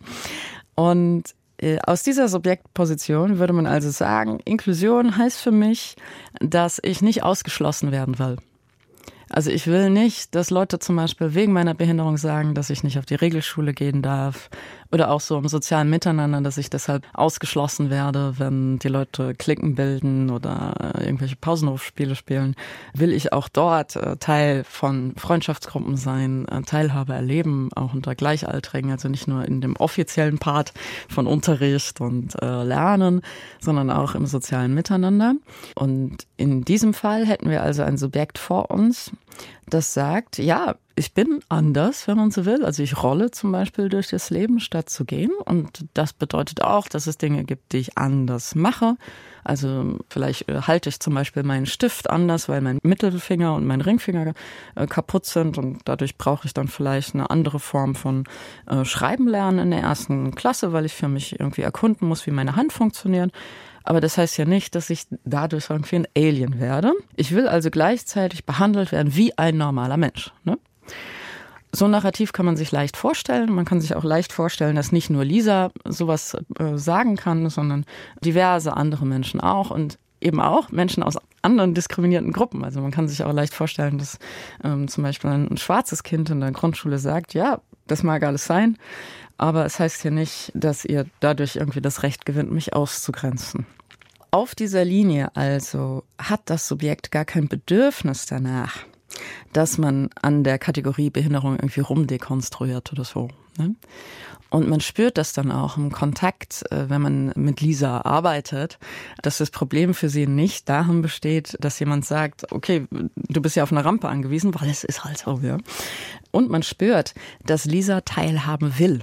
Speaker 2: Und aus dieser Subjektposition würde man also sagen, Inklusion heißt für mich, dass ich nicht ausgeschlossen werden will. Also ich will nicht, dass Leute zum Beispiel wegen meiner Behinderung sagen, dass ich nicht auf die Regelschule gehen darf oder auch so im sozialen Miteinander, dass ich deshalb ausgeschlossen werde, wenn die Leute Cliquen bilden oder irgendwelche Pausenhofspiele spielen. Will ich auch dort Teil von Freundschaftsgruppen sein, Teilhabe erleben, auch unter Gleichaltrigen, also nicht nur in dem offiziellen Part von Unterricht und äh, Lernen, sondern auch im sozialen Miteinander. Und in diesem Fall hätten wir also ein Subjekt vor uns, das sagt, ja, ich bin anders, wenn man so will. Also ich rolle zum Beispiel durch das Leben, statt zu gehen. Und das bedeutet auch, dass es Dinge gibt, die ich anders mache. Also vielleicht halte ich zum Beispiel meinen Stift anders, weil mein Mittelfinger und mein Ringfinger äh, kaputt sind. Und dadurch brauche ich dann vielleicht eine andere Form von äh, Schreiben lernen in der ersten Klasse, weil ich für mich irgendwie erkunden muss, wie meine Hand funktioniert. Aber das heißt ja nicht, dass ich dadurch irgendwie ein Alien werde. Ich will also gleichzeitig behandelt werden wie ein normaler Mensch. Ne? So ein Narrativ kann man sich leicht vorstellen. Man kann sich auch leicht vorstellen, dass nicht nur Lisa sowas äh, sagen kann, sondern diverse andere Menschen auch und eben auch Menschen aus anderen diskriminierten Gruppen. Also man kann sich auch leicht vorstellen, dass ähm, zum Beispiel ein, ein schwarzes Kind in der Grundschule sagt, ja, das mag alles sein, aber es heißt ja nicht, dass ihr dadurch irgendwie das Recht gewinnt, mich auszugrenzen. Auf dieser Linie also hat das Subjekt gar kein Bedürfnis danach, dass man an der Kategorie Behinderung irgendwie rumdekonstruiert oder so. Ne? Und man spürt das dann auch im Kontakt, wenn man mit Lisa arbeitet, dass das Problem für sie nicht darin besteht, dass jemand sagt, okay, du bist ja auf eine Rampe angewiesen, weil es ist halt so, ja. Und man spürt, dass Lisa teilhaben will.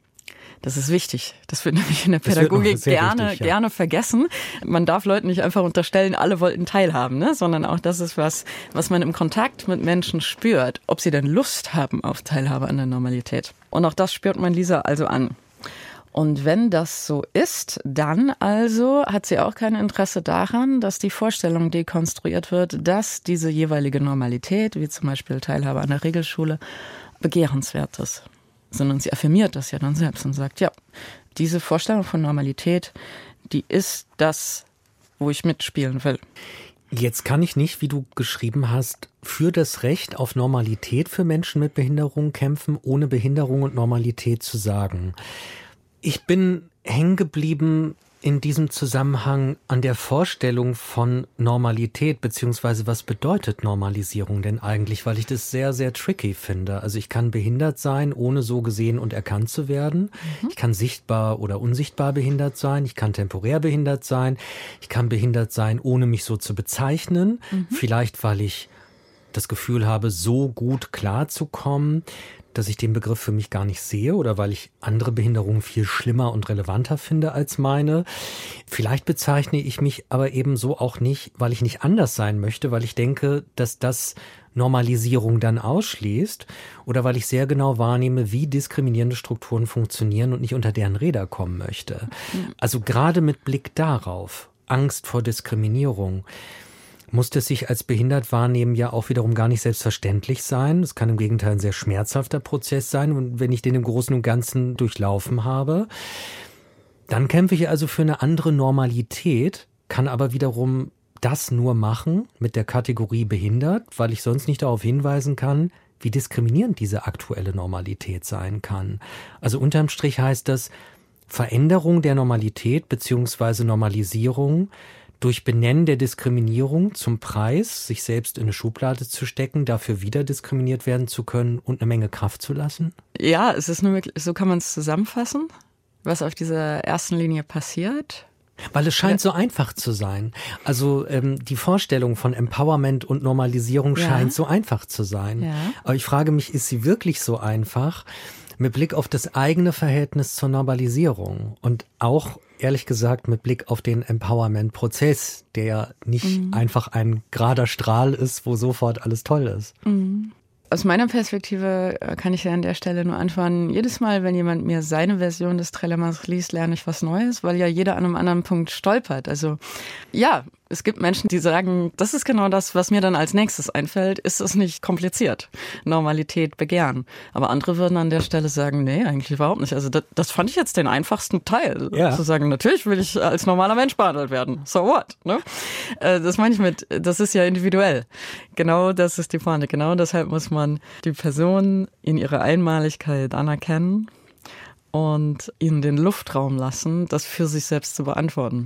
Speaker 2: Das ist wichtig. Das wird nämlich in der Pädagogik gerne, wichtig, ja. gerne vergessen. Man darf Leuten nicht einfach unterstellen, alle wollten teilhaben, ne? Sondern auch das ist was, was man im Kontakt mit Menschen spürt, ob sie denn Lust haben auf Teilhabe an der Normalität. Und auch das spürt man Lisa also an. Und wenn das so ist, dann also hat sie auch kein Interesse daran, dass die Vorstellung dekonstruiert wird, dass diese jeweilige Normalität, wie zum Beispiel Teilhabe an der Regelschule, begehrenswert ist. Sondern sie affirmiert das ja dann selbst und sagt, ja, diese Vorstellung von Normalität, die ist das, wo ich mitspielen will.
Speaker 3: Jetzt kann ich nicht, wie du geschrieben hast, für das Recht auf Normalität für Menschen mit Behinderung kämpfen, ohne Behinderung und Normalität zu sagen. Ich bin hängen geblieben in diesem Zusammenhang an der Vorstellung von Normalität, beziehungsweise was bedeutet Normalisierung denn eigentlich, weil ich das sehr, sehr tricky finde. Also ich kann behindert sein, ohne so gesehen und erkannt zu werden. Mhm. Ich kann sichtbar oder unsichtbar behindert sein. Ich kann temporär behindert sein. Ich kann behindert sein, ohne mich so zu bezeichnen. Mhm. Vielleicht, weil ich das Gefühl habe, so gut klarzukommen, dass ich den Begriff für mich gar nicht sehe oder weil ich andere Behinderungen viel schlimmer und relevanter finde als meine. Vielleicht bezeichne ich mich aber eben so auch nicht, weil ich nicht anders sein möchte, weil ich denke, dass das Normalisierung dann ausschließt oder weil ich sehr genau wahrnehme, wie diskriminierende Strukturen funktionieren und nicht unter deren Räder kommen möchte. Also gerade mit Blick darauf, Angst vor Diskriminierung, muss das sich als behindert wahrnehmen ja auch wiederum gar nicht selbstverständlich sein. Es kann im Gegenteil ein sehr schmerzhafter Prozess sein. Und wenn ich den im Großen und Ganzen durchlaufen habe, dann kämpfe ich also für eine andere Normalität, kann aber wiederum das nur machen mit der Kategorie behindert, weil ich sonst nicht darauf hinweisen kann, wie diskriminierend diese aktuelle Normalität sein kann. Also unterm Strich heißt das Veränderung der Normalität bzw. Normalisierung durch Benennen der Diskriminierung zum Preis, sich selbst in eine Schublade zu stecken, dafür wieder diskriminiert werden zu können und eine Menge Kraft zu lassen?
Speaker 2: Ja, es ist nur wirklich, so kann man es zusammenfassen, was auf dieser ersten Linie passiert.
Speaker 3: Weil es scheint ja so einfach zu sein. Also ähm, die Vorstellung von Empowerment und Normalisierung ja. scheint so einfach zu sein. Ja. Aber ich frage mich, ist sie wirklich so einfach? Mit Blick auf das eigene Verhältnis zur Normalisierung und auch ehrlich gesagt mit Blick auf den Empowerment-Prozess, der ja nicht mhm. einfach ein gerader Strahl ist, wo sofort alles toll ist.
Speaker 2: Mhm. Aus meiner Perspektive kann ich ja an der Stelle nur antworten, jedes Mal, wenn jemand mir seine Version des Trilemmas liest, lerne ich was Neues, weil ja jeder an einem anderen Punkt stolpert. Also ja, es gibt Menschen, die sagen, das ist genau das, was mir dann als nächstes einfällt. Ist es nicht kompliziert? Normalität begehren. Aber andere würden an der Stelle sagen, nee, eigentlich überhaupt nicht. Also das, das fand ich jetzt den einfachsten Teil. Ja. Zu sagen, natürlich will ich als normaler Mensch behandelt werden. So what? Ne? Das meine ich mit, das ist ja individuell. Genau das ist die Pointe. Genau deshalb muss man die Person in ihrer Einmaligkeit anerkennen und ihnen den Luftraum lassen, das für sich selbst zu beantworten.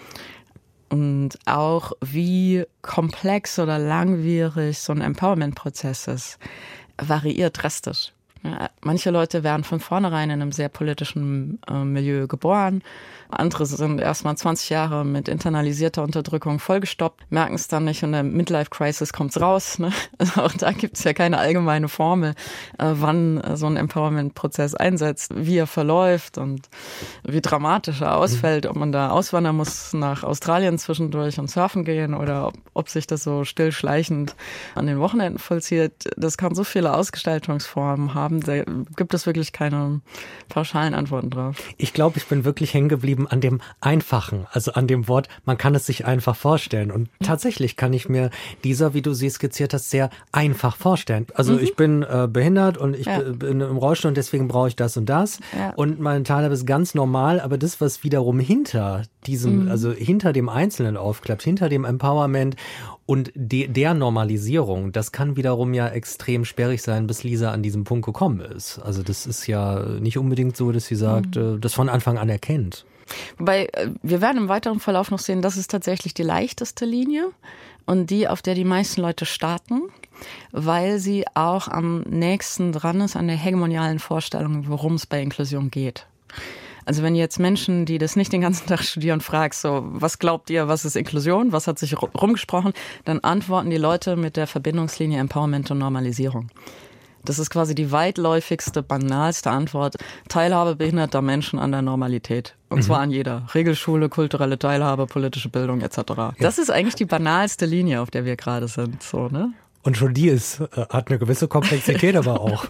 Speaker 2: Und auch wie komplex oder langwierig so ein Empowerment-Prozess ist, variiert drastisch. Ja, manche Leute werden von vornherein in einem sehr politischen äh, Milieu geboren. Andere sind erst mal zwanzig Jahre mit internalisierter Unterdrückung vollgestoppt, merken es dann nicht und in der Midlife-Crisis kommt's raus. Ne? Also auch da gibt's ja keine allgemeine Formel, äh, wann äh, so ein Empowerment-Prozess einsetzt, wie er verläuft und wie dramatisch er ausfällt, ob man da auswandern muss nach Australien zwischendurch und surfen gehen oder ob, ob sich das so stillschleichend an den Wochenenden vollzieht. Das kann so viele Ausgestaltungsformen haben, haben, da gibt es wirklich keine pauschalen Antworten drauf.
Speaker 3: Ich glaube, ich bin wirklich hängen geblieben an dem Einfachen, also an dem Wort, man kann es sich einfach vorstellen. Und tatsächlich kann ich mir dieser, wie du sie skizziert hast, sehr einfach vorstellen. Also mhm. ich bin äh, behindert und ich ja. bin im Rollstuhl und deswegen brauche ich das und das. Ja. Und mein Teilhabe ist ganz normal, aber das, was wiederum hinter diesem, mhm. also hinter dem Einzelnen aufklappt, hinter dem Empowerment und de- der Normalisierung, das kann wiederum ja extrem sperrig sein, bis Lisa an diesem Punkt gekommen ist. Also das ist ja nicht unbedingt so, dass sie sagt, mhm. äh, das von Anfang an erkennt.
Speaker 2: Wobei, wir werden im weiteren Verlauf noch sehen, das ist tatsächlich die leichteste Linie und die, auf der die meisten Leute starten, weil sie auch am nächsten dran ist an der hegemonialen Vorstellung, worum es bei Inklusion geht. Also wenn jetzt Menschen, die das nicht den ganzen Tag studieren, fragst, so, was glaubt ihr, was ist Inklusion, was hat sich rumgesprochen, dann antworten die Leute mit der Verbindungslinie Empowerment und Normalisierung. Das ist quasi die weitläufigste, banalste Antwort. Teilhabe behinderter Menschen an der Normalität. Und mhm. zwar an jeder. Regelschule, kulturelle Teilhabe, politische Bildung et cetera. Ja. Das ist eigentlich die banalste Linie, auf der wir gerade sind. So, ne?
Speaker 3: Und schon die ist, äh, hat eine gewisse Komplexität aber auch.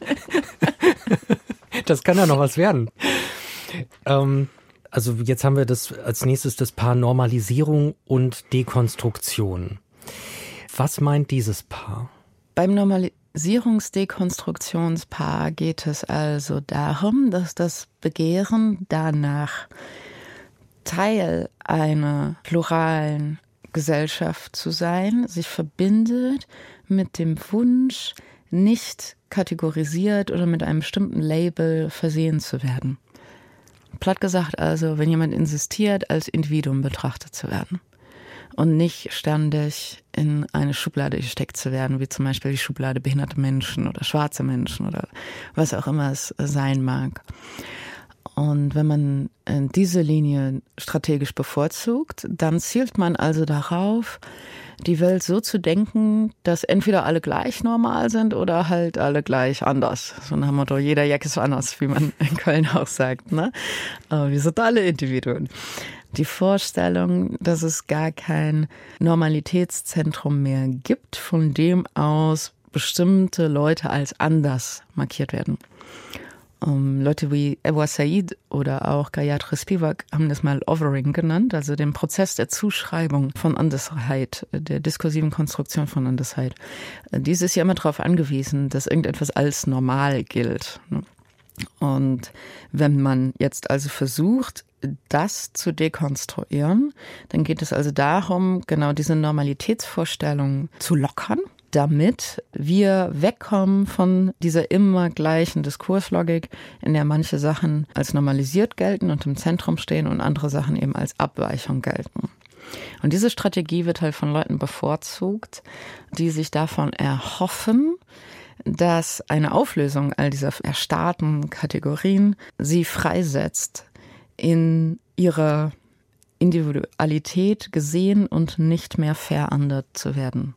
Speaker 3: Das kann ja noch was werden. Ähm, also jetzt haben wir das als nächstes das Paar Normalisierung und Dekonstruktion. Was meint dieses Paar?
Speaker 2: Beim Normalisierungs-Dekonstruktionspaar geht es also darum, dass das Begehren danach, Teil einer pluralen Gesellschaft zu sein, sich verbindet mit dem Wunsch, nicht kategorisiert oder mit einem bestimmten Label versehen zu werden. Platt gesagt also, wenn jemand insistiert, als Individuum betrachtet zu werden und nicht ständig in eine Schublade gesteckt zu werden, wie zum Beispiel die Schublade behinderte Menschen oder schwarze Menschen oder was auch immer es sein mag. Und wenn man diese Linie strategisch bevorzugt, dann zielt man also darauf, die Welt so zu denken, dass entweder alle gleich normal sind oder halt alle gleich anders. So nach dem Motto, jeder Jack ist anders, wie man in Köln auch sagt, ne? Aber wir sind alle Individuen. Die Vorstellung, dass es gar kein Normalitätszentrum mehr gibt, von dem aus bestimmte Leute als anders markiert werden. Um, Leute wie Ewa Said oder auch Gayatri Spivak haben das mal Othering genannt, also den Prozess der Zuschreibung von Andersheit, der diskursiven Konstruktion von Andersheit. Dies ist ja immer darauf angewiesen, dass irgendetwas als normal gilt. Und wenn man jetzt also versucht, das zu dekonstruieren, dann geht es also darum, genau diese Normalitätsvorstellung zu lockern, damit wir wegkommen von dieser immer gleichen Diskurslogik, in der manche Sachen als normalisiert gelten und im Zentrum stehen und andere Sachen eben als Abweichung gelten. Und diese Strategie wird halt von Leuten bevorzugt, die sich davon erhoffen, dass eine Auflösung all dieser erstarrten Kategorien sie freisetzt, in ihrer Individualität gesehen und nicht mehr verändert zu werden.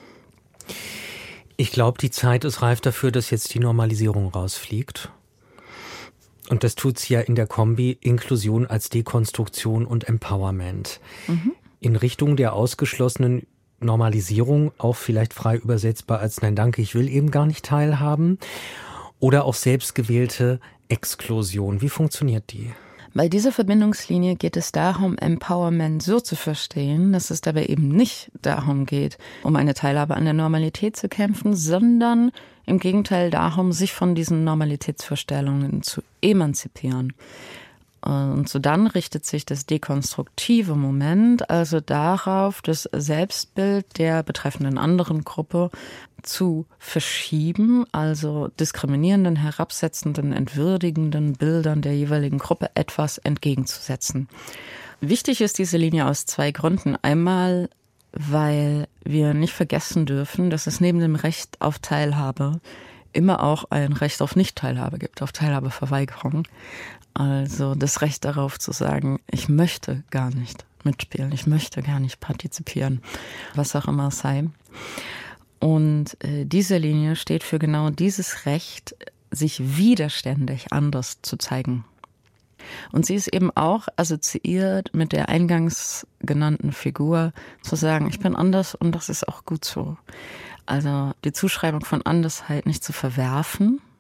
Speaker 3: Ich glaube, die Zeit ist reif dafür, dass jetzt die Normalisierung rausfliegt. Und das tut sie ja in der Kombi Inklusion als Dekonstruktion und Empowerment. Mhm. In Richtung der ausgeschlossenen Normalisierung, auch vielleicht frei übersetzbar als Nein, danke, ich will eben gar nicht teilhaben. Oder auch selbstgewählte Exklusion. Wie funktioniert die?
Speaker 2: Bei dieser Verbindungslinie geht es darum, Empowerment so zu verstehen, dass es dabei eben nicht darum geht, um eine Teilhabe an der Normalität zu kämpfen, sondern im Gegenteil darum, sich von diesen Normalitätsvorstellungen zu emanzipieren. Und so dann richtet sich das dekonstruktive Moment also darauf, das Selbstbild der betreffenden anderen Gruppe zu verschieben, also diskriminierenden, herabsetzenden, entwürdigenden Bildern der jeweiligen Gruppe etwas entgegenzusetzen. Wichtig ist diese Linie aus zwei Gründen. Einmal, weil wir nicht vergessen dürfen, dass es neben dem Recht auf Teilhabe immer auch ein Recht auf Nichtteilhabe gibt, auf Teilhabeverweigerung. Also das Recht darauf zu sagen, ich möchte gar nicht mitspielen, ich möchte gar nicht partizipieren, was auch immer es sei. Und äh, diese Linie steht für genau dieses Recht, sich widerständig anders zu zeigen. Und sie ist eben auch assoziiert mit der eingangs genannten Figur, zu sagen, ich bin anders und das ist auch gut so. Also die Zuschreibung von Andersheit nicht zu verwerfen,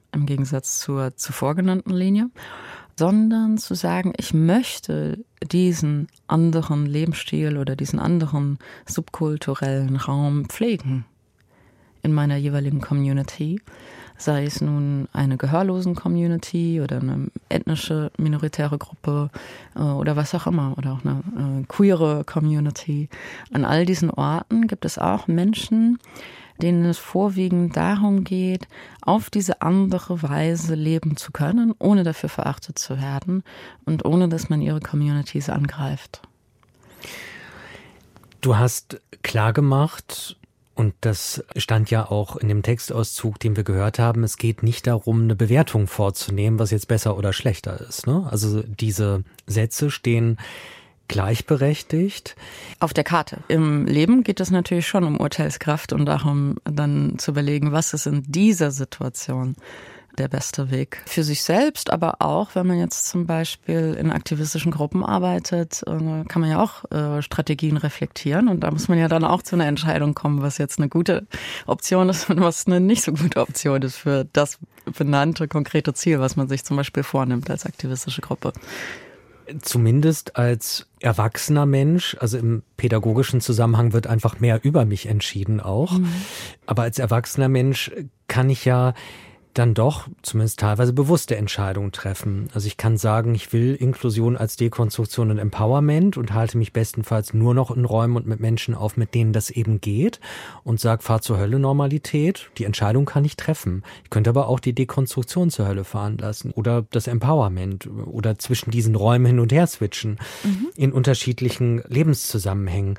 Speaker 2: im Gegensatz zur zuvor genannten Linie, sondern zu sagen, ich möchte diesen anderen Lebensstil oder diesen anderen subkulturellen Raum pflegen in meiner jeweiligen Community, sei es nun eine Gehörlosen-Community oder eine ethnische minoritäre Gruppe äh, oder was auch immer, oder auch eine äh, queere Community. An all diesen Orten gibt es auch Menschen, denen es vorwiegend darum geht, auf diese andere Weise leben zu können, ohne dafür verachtet zu werden und ohne, dass man ihre Communities angreift.
Speaker 3: Du hast klargemacht, und das stand ja auch in dem Textauszug, den wir gehört haben, es geht nicht darum, eine Bewertung vorzunehmen, was jetzt besser oder schlechter ist, ne? Also diese Sätze stehen gleichberechtigt.
Speaker 2: Auf der Karte. Im Leben geht es natürlich schon um Urteilskraft und darum, dann zu überlegen, was ist in dieser Situation der beste Weg für sich selbst, aber auch, wenn man jetzt zum Beispiel in aktivistischen Gruppen arbeitet, kann man ja auch äh, Strategien reflektieren und da muss man ja dann auch zu einer Entscheidung kommen, was jetzt eine gute Option ist und was eine nicht so gute Option ist für das benannte konkrete Ziel, was man sich zum Beispiel vornimmt als aktivistische Gruppe.
Speaker 3: Zumindest als erwachsener Mensch, also im pädagogischen Zusammenhang wird einfach mehr über mich entschieden auch. Mhm. Aber als erwachsener Mensch kann ich ja dann doch zumindest teilweise bewusste Entscheidungen treffen. Also ich kann sagen, ich will Inklusion als Dekonstruktion und Empowerment und halte mich bestenfalls nur noch in Räumen und mit Menschen auf, mit denen das eben geht und sage, fahr zur Hölle Normalität. Die Entscheidung kann ich treffen. Ich könnte aber auch die Dekonstruktion zur Hölle fahren lassen oder das Empowerment oder zwischen diesen Räumen hin und her switchen mhm. in unterschiedlichen Lebenszusammenhängen.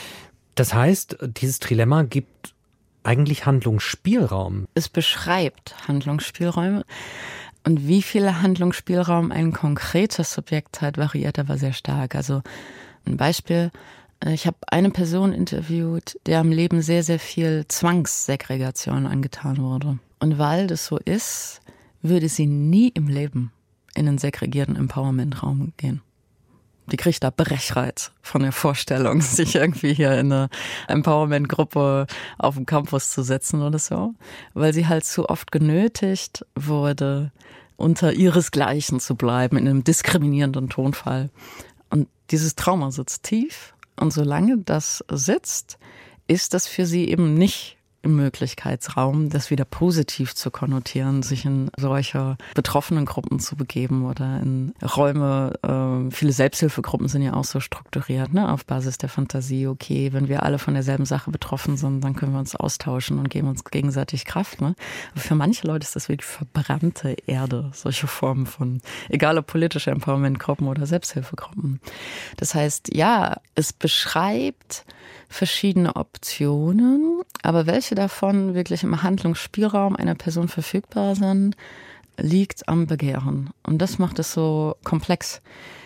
Speaker 3: Das heißt, dieses Trilemma gibt eigentlich Handlungsspielraum.
Speaker 2: Es beschreibt Handlungsspielräume. Und wie viel Handlungsspielraum ein konkretes Subjekt hat, variiert aber sehr stark. Also ein Beispiel, ich habe eine Person interviewt, der im Leben sehr, sehr viel Zwangssegregation angetan wurde. Und weil das so ist, würde sie nie im Leben in einen segregierten Empowerment-Raum gehen. Die kriegt da Brechreiz von der Vorstellung, sich irgendwie hier in eine Empowerment-Gruppe auf dem Campus zu setzen oder so, weil sie halt zu oft genötigt wurde, unter ihresgleichen zu bleiben, in einem diskriminierenden Tonfall. Und dieses Trauma sitzt tief und solange das sitzt, ist das für sie eben nicht im Möglichkeitsraum, das wieder positiv zu konnotieren, sich in solche betroffenen Gruppen zu begeben oder in Räume. Äh, viele Selbsthilfegruppen sind ja auch so strukturiert, ne, auf Basis der Fantasie. Okay, wenn wir alle von derselben Sache betroffen sind, dann können wir uns austauschen und geben uns gegenseitig Kraft. Ne? Aber für manche Leute ist das wirklich verbrannte Erde, solche Formen von, egal ob politische Empowerment-Gruppen oder Selbsthilfegruppen. Das heißt, ja, es beschreibt verschiedene Optionen, aber welche davon wirklich im Handlungsspielraum einer Person verfügbar sind, liegt am Begehren. Und das macht es so komplex,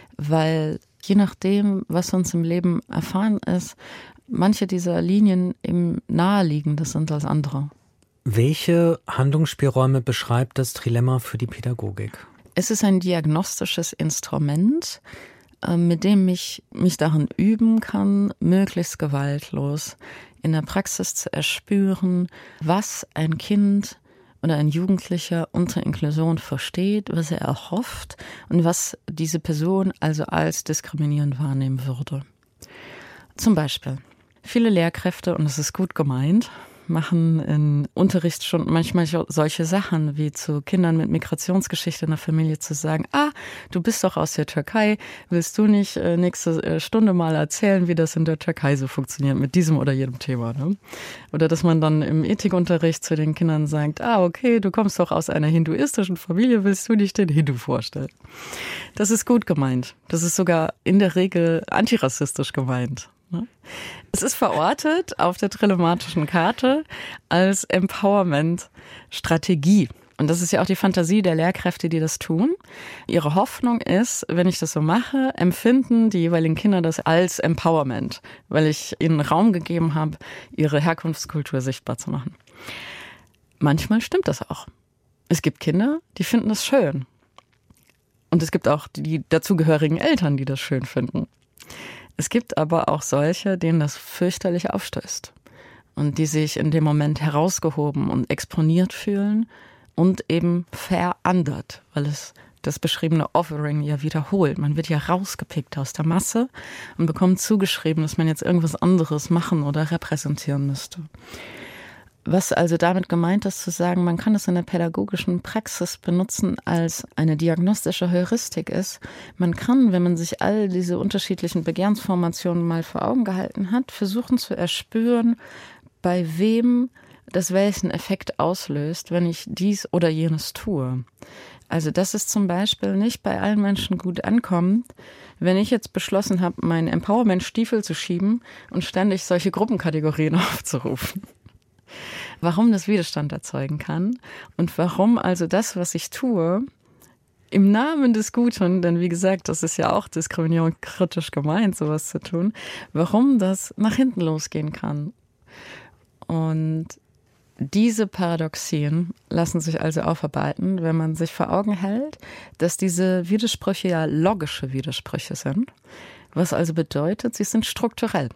Speaker 2: weil je nachdem, was uns im Leben erfahren ist, manche dieser Linien eben naheliegender sind als andere.
Speaker 3: Welche Handlungsspielräume beschreibt das Trilemma für die Pädagogik?
Speaker 2: Es ist ein diagnostisches Instrument, mit dem ich mich darin üben kann, möglichst gewaltlos in der Praxis zu erspüren, was ein Kind oder ein Jugendlicher unter Inklusion versteht, was er erhofft und was diese Person also als diskriminierend wahrnehmen würde. Zum Beispiel, viele Lehrkräfte, und es ist gut gemeint, machen in Unterrichtsstunden manchmal solche Sachen, wie zu Kindern mit Migrationsgeschichte in der Familie zu sagen, ah, du bist doch aus der Türkei, willst du nicht äh, nächste äh, Stunde mal erzählen, wie das in der Türkei so funktioniert mit diesem oder jedem Thema, ne? Oder dass man dann im Ethikunterricht zu den Kindern sagt, ah, okay, du kommst doch aus einer hinduistischen Familie, willst du nicht den Hindu vorstellen? Das ist gut gemeint. Das ist sogar in der Regel antirassistisch gemeint. Es ist verortet auf der trilematischen Karte als Empowerment-Strategie. Und das ist ja auch die Fantasie der Lehrkräfte, die das tun. Ihre Hoffnung ist, wenn ich das so mache, empfinden die jeweiligen Kinder das als Empowerment, weil ich ihnen Raum gegeben habe, ihre Herkunftskultur sichtbar zu machen. Manchmal stimmt das auch. Es gibt Kinder, die finden das schön. Und es gibt auch die dazugehörigen Eltern, die das schön finden. Es gibt aber auch solche, denen das fürchterlich aufstößt und die sich in dem Moment herausgehoben und exponiert fühlen und eben verandert, weil es das beschriebene Offering ja wiederholt. Man wird ja rausgepickt aus der Masse und bekommt zugeschrieben, dass man jetzt irgendwas anderes machen oder repräsentieren müsste. Was also damit gemeint ist, zu sagen, man kann es in der pädagogischen Praxis benutzen als eine diagnostische Heuristik ist. Man kann, wenn man sich all diese unterschiedlichen Begehrensformationen mal vor Augen gehalten hat, versuchen zu erspüren, bei wem das welchen Effekt auslöst, wenn ich dies oder jenes tue. Also dass es zum Beispiel nicht bei allen Menschen gut ankommt, wenn ich jetzt beschlossen habe, meinen Empowerment-Stiefel zu schieben und ständig solche Gruppenkategorien aufzurufen. Warum das Widerstand erzeugen kann und warum also das, was ich tue, im Namen des Guten, denn wie gesagt, das ist ja auch Diskriminierung kritisch gemeint, sowas zu tun, warum das nach hinten losgehen kann. Und diese Paradoxien lassen sich also aufarbeiten, wenn man sich vor Augen hält, dass diese Widersprüche ja logische Widersprüche sind, was also bedeutet, sie sind strukturell.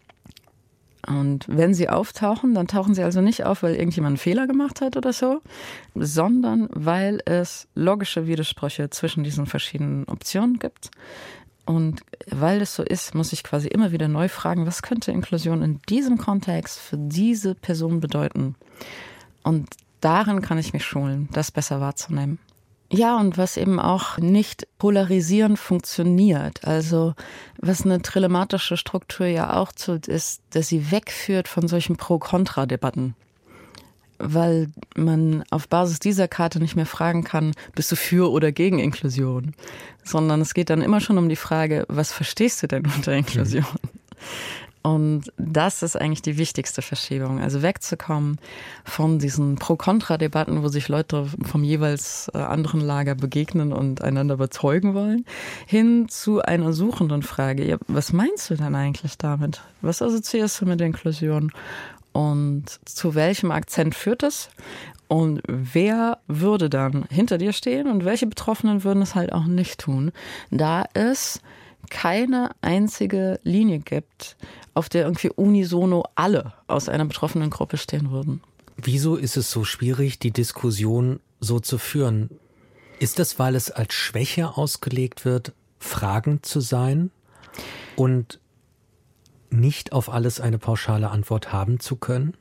Speaker 2: Und wenn sie auftauchen, dann tauchen sie also nicht auf, weil irgendjemand einen Fehler gemacht hat oder so, sondern weil es logische Widersprüche zwischen diesen verschiedenen Optionen gibt. Und weil es so ist, muss ich quasi immer wieder neu fragen, was könnte Inklusion in diesem Kontext für diese Person bedeuten? Und darin kann ich mich schulen, das besser wahrzunehmen. Ja, und was eben auch nicht polarisierend funktioniert, also was eine trilematische Struktur ja auch tut, ist, dass sie wegführt von solchen Pro-Kontra-Debatten. Weil man auf Basis dieser Karte nicht mehr fragen kann, bist du für oder gegen Inklusion? Sondern es geht dann immer schon um die Frage, was verstehst du denn unter Inklusion? Mhm. Und das ist eigentlich die wichtigste Verschiebung. Also wegzukommen von diesen Pro-Kontra-Debatten, wo sich Leute vom jeweils anderen Lager begegnen und einander überzeugen wollen, hin zu einer suchenden Frage. Ja, was meinst du denn eigentlich damit? Was assoziierst du mit Inklusion? Und zu welchem Akzent führt es? Und wer würde dann hinter dir stehen? Und welche Betroffenen würden es halt auch nicht tun? Da es keine einzige Linie gibt, auf der irgendwie unisono alle aus einer betroffenen Gruppe stehen würden.
Speaker 3: Wieso ist es so schwierig, die Diskussion so zu führen? Ist das, weil es als Schwäche ausgelegt wird, fragend zu sein und nicht auf alles eine pauschale Antwort haben zu können?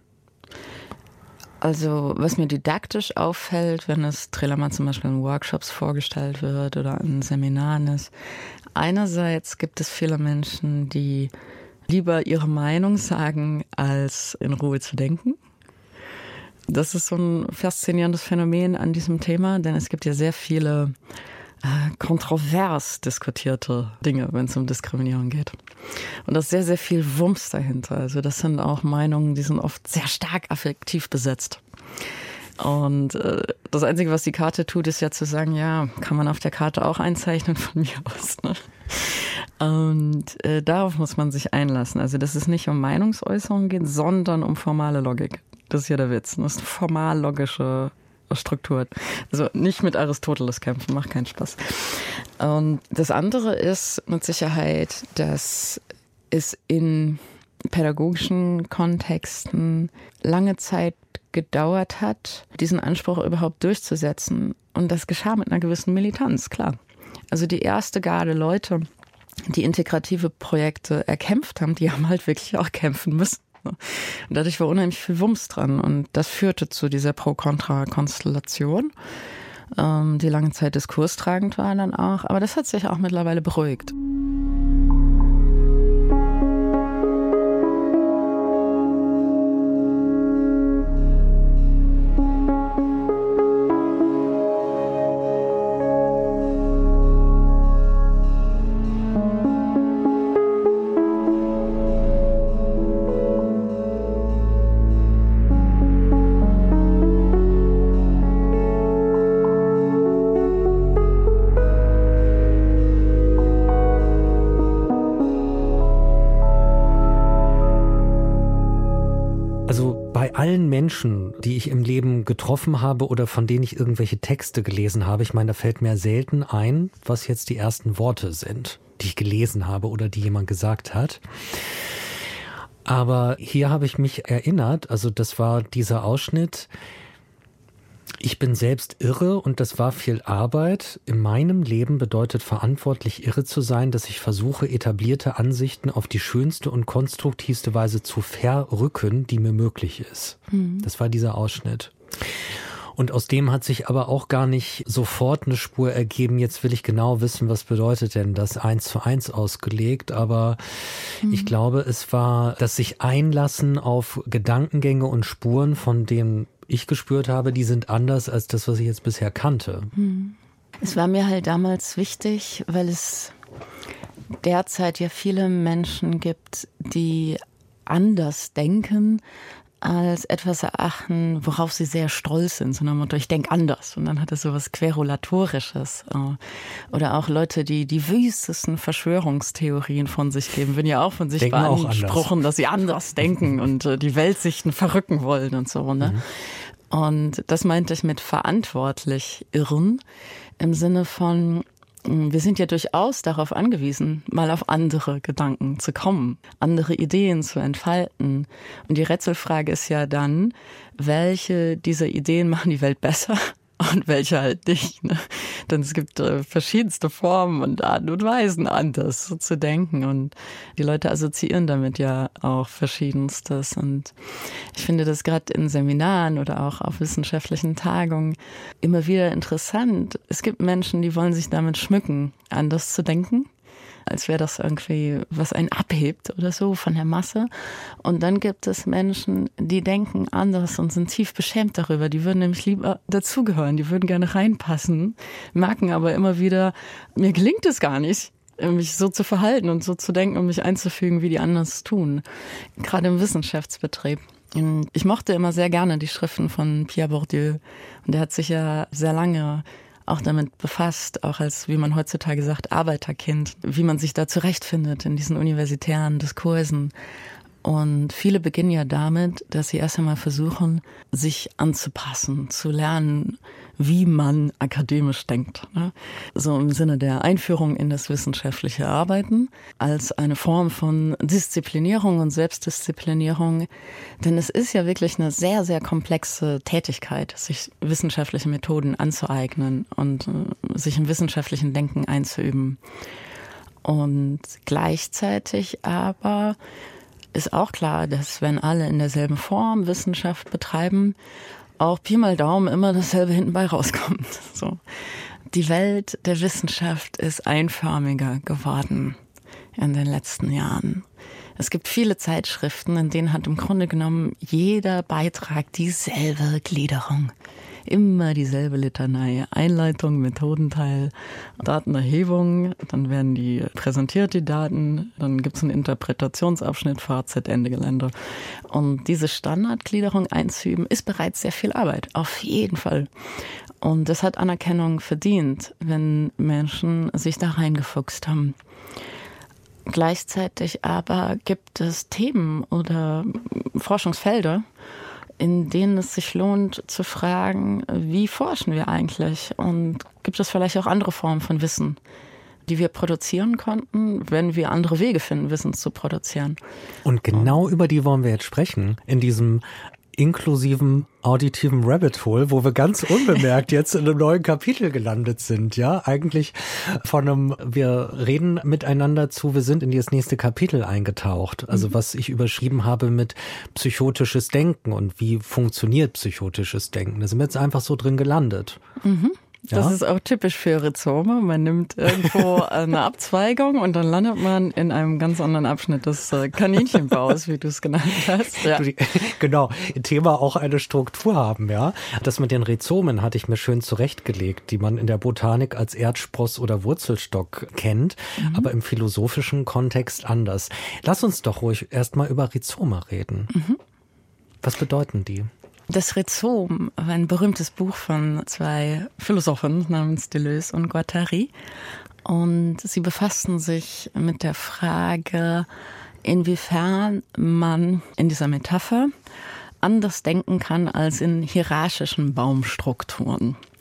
Speaker 2: Also was mir didaktisch auffällt, wenn es Trelama zum Beispiel in Workshops vorgestellt wird oder in Seminaren ist, einerseits gibt es viele Menschen, die lieber ihre Meinung sagen, als in Ruhe zu denken. Das ist so ein faszinierendes Phänomen an diesem Thema, denn es gibt ja sehr viele äh, kontrovers diskutierte Dinge, wenn es um Diskriminierung geht. Und da ist sehr, sehr viel Wumms dahinter. Also das sind auch Meinungen, die sind oft sehr stark affektiv besetzt. Und äh, das Einzige, was die Karte tut, ist ja zu sagen, ja, kann man auf der Karte auch einzeichnen von mir aus. Ne? Und äh, darauf muss man sich einlassen. Also dass es nicht um Meinungsäußerung geht, sondern um formale Logik. Das ist ja der Witz. Das ist eine formal-logische Struktur. Also nicht mit Aristoteles kämpfen, macht keinen Spaß. Und das andere ist mit Sicherheit, dass es in pädagogischen Kontexten lange Zeit gedauert hat, diesen Anspruch überhaupt durchzusetzen. Und das geschah mit einer gewissen Militanz, klar. Also die erste Garde Leute, die integrative Projekte erkämpft haben, die haben halt wirklich auch kämpfen müssen. Und dadurch war unheimlich viel Wumms dran. Und das führte zu dieser Pro-Kontra-Konstellation, ähm, die lange Zeit diskurstragend war dann auch. Aber das hat sich auch mittlerweile beruhigt.
Speaker 3: Allen Menschen, die ich im Leben getroffen habe oder von denen ich irgendwelche Texte gelesen habe, ich meine, da fällt mir selten ein, was jetzt die ersten Worte sind, die ich gelesen habe oder die jemand gesagt hat. Aber hier habe ich mich erinnert, also das war dieser Ausschnitt: Ich bin selbst irre und das war viel Arbeit. In meinem Leben bedeutet verantwortlich irre zu sein, dass ich versuche, etablierte Ansichten auf die schönste und konstruktivste Weise zu verrücken, die mir möglich ist. Mhm. Das war dieser Ausschnitt. Und aus dem hat sich aber auch gar nicht sofort eine Spur ergeben. Jetzt will ich genau wissen, was bedeutet denn das eins zu eins ausgelegt. Aber mhm. ich glaube, es war das sich einlassen auf Gedankengänge und Spuren, von denen ich gespürt habe, die sind anders als das, was ich jetzt bisher kannte.
Speaker 2: Mhm. Es war mir halt damals wichtig, weil es derzeit ja viele Menschen gibt, die anders denken, als etwas erachten, worauf sie sehr stolz sind, sondern Motto, ich denke anders. Und dann hat es so was Querulatorisches. Oder auch Leute, die die wüstesten Verschwörungstheorien von sich geben, werden ja auch von sich
Speaker 3: denken
Speaker 2: beanspruchen, dass sie anders denken und die Weltsichten verrücken wollen und so. Ne? Mhm. Und das meinte ich mit verantwortlich irren, im Sinne von, wir sind ja durchaus darauf angewiesen, mal auf andere Gedanken zu kommen, andere Ideen zu entfalten. Und die Rätselfrage ist ja dann, welche dieser Ideen machen die Welt besser und welche halt nicht. Ne? Denn es gibt äh, verschiedenste Formen und Arten und Weisen, anders so zu denken. Und die Leute assoziieren damit ja auch Verschiedenstes. Und ich finde das gerade in Seminaren oder auch auf wissenschaftlichen Tagungen immer wieder interessant. Es gibt Menschen, die wollen sich damit schmücken, anders zu denken, als wäre das irgendwie, was einen abhebt oder so von der Masse. Und dann gibt es Menschen, die denken anders und sind tief beschämt darüber. Die würden nämlich lieber dazugehören, die würden gerne reinpassen, merken aber immer wieder, mir gelingt es gar nicht, mich so zu verhalten und so zu denken und mich einzufügen, wie die anderen es tun. Gerade im Wissenschaftsbetrieb. Ich mochte immer sehr gerne die Schriften von Pierre Bourdieu. Und der hat sich ja sehr lange auch damit befasst, auch als, wie man heutzutage sagt, Arbeiterkind, wie man sich da zurechtfindet in diesen universitären Diskursen. Und viele beginnen ja damit, dass sie erst einmal versuchen, sich anzupassen, zu lernen, wie man akademisch denkt. Ne? So im Sinne der Einführung in das wissenschaftliche Arbeiten als eine Form von Disziplinierung und Selbstdisziplinierung. Denn es ist ja wirklich eine sehr, sehr komplexe Tätigkeit, sich wissenschaftliche Methoden anzueignen und äh, sich im wissenschaftlichen Denken einzuüben. Und gleichzeitig aber ist auch klar, dass wenn alle in derselben Form Wissenschaft betreiben, auch Pi mal Daumen immer dasselbe hinten bei rauskommt. So. Die Welt der Wissenschaft ist einförmiger geworden in den letzten Jahren. Es gibt viele Zeitschriften, in denen hat im Grunde genommen jeder Beitrag dieselbe Gliederung. Immer dieselbe Litanei. Einleitung, Methodenteil, Datenerhebung, dann werden die präsentiert, die Daten, dann gibt es einen Interpretationsabschnitt, Fazit, Ende Gelände. Und diese Standardgliederung einzuüben, ist bereits sehr viel Arbeit, auf jeden Fall. Und das hat Anerkennung verdient, wenn Menschen sich da reingefuchst haben. Gleichzeitig aber gibt es Themen oder Forschungsfelder, in denen es sich lohnt zu fragen, wie forschen wir eigentlich? Und gibt es vielleicht auch andere Formen von Wissen, die wir produzieren konnten, wenn wir andere Wege finden, Wissen zu produzieren?
Speaker 3: Und genau über die wollen wir jetzt sprechen, in diesem inklusiven auditiven Rabbit Hole, wo wir ganz unbemerkt jetzt in einem neuen Kapitel gelandet sind, ja, eigentlich von einem, wir reden miteinander zu, wir sind in das nächste Kapitel eingetaucht, also mhm. was ich überschrieben habe mit psychotisches Denken und wie funktioniert psychotisches Denken, da sind wir jetzt einfach so drin gelandet.
Speaker 2: Mhm. Das ja? ist auch typisch für Rhizome. Man nimmt irgendwo eine Abzweigung und dann landet man in einem ganz anderen Abschnitt des Kaninchenbaus, wie du es genannt hast. Ja.
Speaker 3: Genau, Thema auch eine Struktur haben, ja. Das mit den Rhizomen hatte ich mir schön zurechtgelegt, die man in der Botanik als Erdspross oder Wurzelstock kennt, mhm. aber im philosophischen Kontext anders. Lass uns doch ruhig erstmal über Rhizome reden. Mhm. Was bedeuten die?
Speaker 2: Das Rhizom war ein berühmtes Buch von zwei Philosophen namens Deleuze und Guattari. Und sie befassten sich mit der Frage, inwiefern man in dieser Metapher anders denken kann als in hierarchischen Baumstrukturen.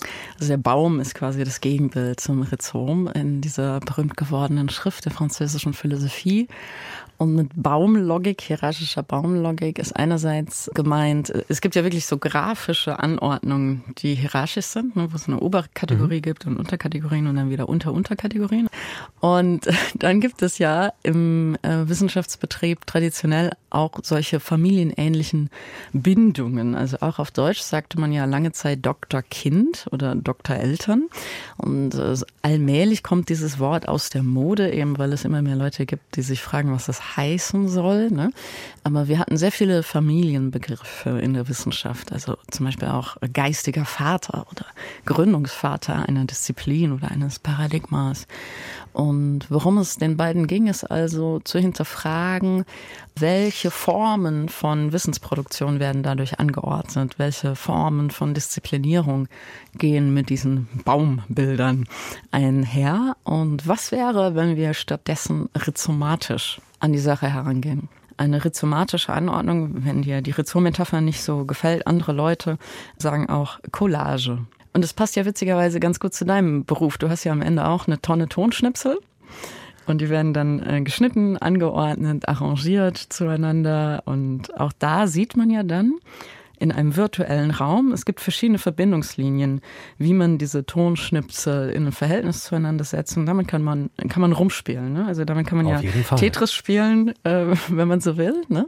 Speaker 2: Also der Baum ist quasi das Gegenbild zum Rhizom in dieser berühmt gewordenen Schrift der französischen Philosophie. Und mit Baumlogik, hierarchischer Baumlogik, ist einerseits gemeint, es gibt ja wirklich so grafische Anordnungen, die hierarchisch sind, ne, wo es eine Oberkategorie mhm. gibt und Unterkategorien und dann wieder Unter-Unterkategorien. Und dann gibt es ja im äh, Wissenschaftsbetrieb traditionell auch solche familienähnlichen Bindungen. Also auch auf Deutsch sagte man ja lange Zeit Doktor-Kind oder Doktor-Eltern. Und äh, allmählich kommt dieses Wort aus der Mode, eben weil es immer mehr Leute gibt, die sich fragen, was das heißen soll. Ne? Aber wir hatten sehr viele Familienbegriffe in der Wissenschaft. Also zum Beispiel auch geistiger Vater oder Gründungsvater einer Disziplin oder eines Paradigmas. Und worum es den beiden ging, ist also zu hinterfragen, welche Formen von Wissensproduktion werden dadurch angeordnet, welche Formen von Disziplinierung gehen mit diesen Baumbildern einher und was wäre, wenn wir stattdessen rhizomatisch an die Sache herangehen. Eine rhizomatische Anordnung, wenn dir die Rhizom-Metapher nicht so gefällt, andere Leute sagen auch Collage. Und es passt ja witzigerweise ganz gut zu deinem Beruf. Du hast ja am Ende auch eine Tonne Tonschnipsel und die werden dann äh, geschnitten, angeordnet, arrangiert zueinander. Und auch da sieht man ja dann in einem virtuellen Raum, es gibt verschiedene Verbindungslinien, wie man diese Tonschnipsel in ein Verhältnis zueinander setzt. Und damit kann man, kann man rumspielen. Ne? Also damit kann man Auf ja Tetris spielen, äh, wenn man so will. Ne?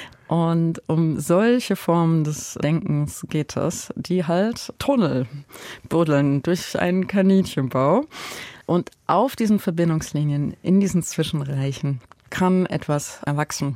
Speaker 2: Und um solche Formen des Denkens geht es, die halt Tunnel buddeln durch einen Kaninchenbau. Und auf diesen Verbindungslinien, in diesen Zwischenreichen, kann etwas erwachsen.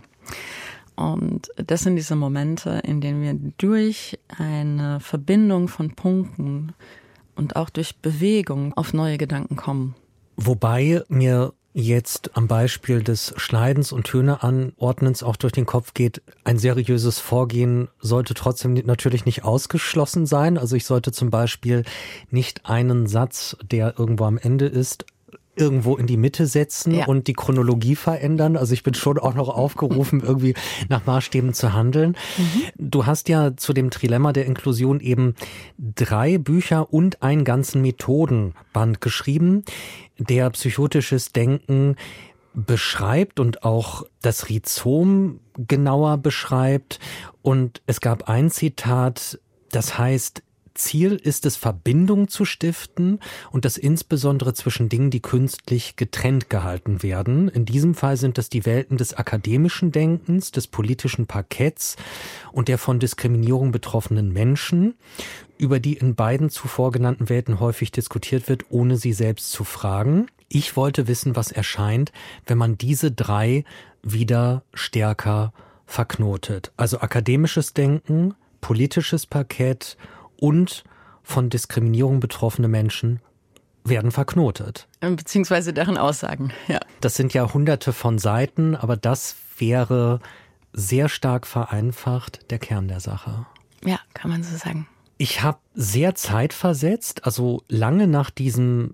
Speaker 2: Und das sind diese Momente, in denen wir durch eine Verbindung von Punkten und auch durch Bewegung auf neue Gedanken kommen.
Speaker 3: Wobei mir jetzt am Beispiel des Schneidens und Töneanordnens auch durch den Kopf geht, ein seriöses Vorgehen sollte trotzdem natürlich nicht ausgeschlossen sein. Also ich sollte zum Beispiel nicht einen Satz, der irgendwo am Ende ist, irgendwo in die Mitte setzen ja. und die Chronologie verändern. Also ich bin schon auch noch aufgerufen, irgendwie nach Maßstäben zu handeln. Mhm. Du hast ja zu dem Trilemma der Inklusion eben drei Bücher und einen ganzen Methodenband geschrieben, der psychotisches Denken beschreibt und auch das Rhizom genauer beschreibt. Und es gab ein Zitat, das heißt, Ziel ist es, Verbindung zu stiften und das insbesondere zwischen Dingen, die künstlich getrennt gehalten werden. In diesem Fall sind das die Welten des akademischen Denkens, des politischen Parketts und der von Diskriminierung betroffenen Menschen, über die in beiden zuvor genannten Welten häufig diskutiert wird, ohne sie selbst zu fragen. Ich wollte wissen, was erscheint, wenn man diese drei wieder stärker verknotet. Also akademisches Denken, politisches Parkett und von Diskriminierung betroffene Menschen werden verknotet.
Speaker 2: Beziehungsweise deren Aussagen, ja.
Speaker 3: Das sind ja hunderte von Seiten, aber das wäre sehr stark vereinfacht der Kern der Sache.
Speaker 2: Ja, kann man so sagen.
Speaker 3: Ich habe sehr zeitversetzt, also lange nach diesem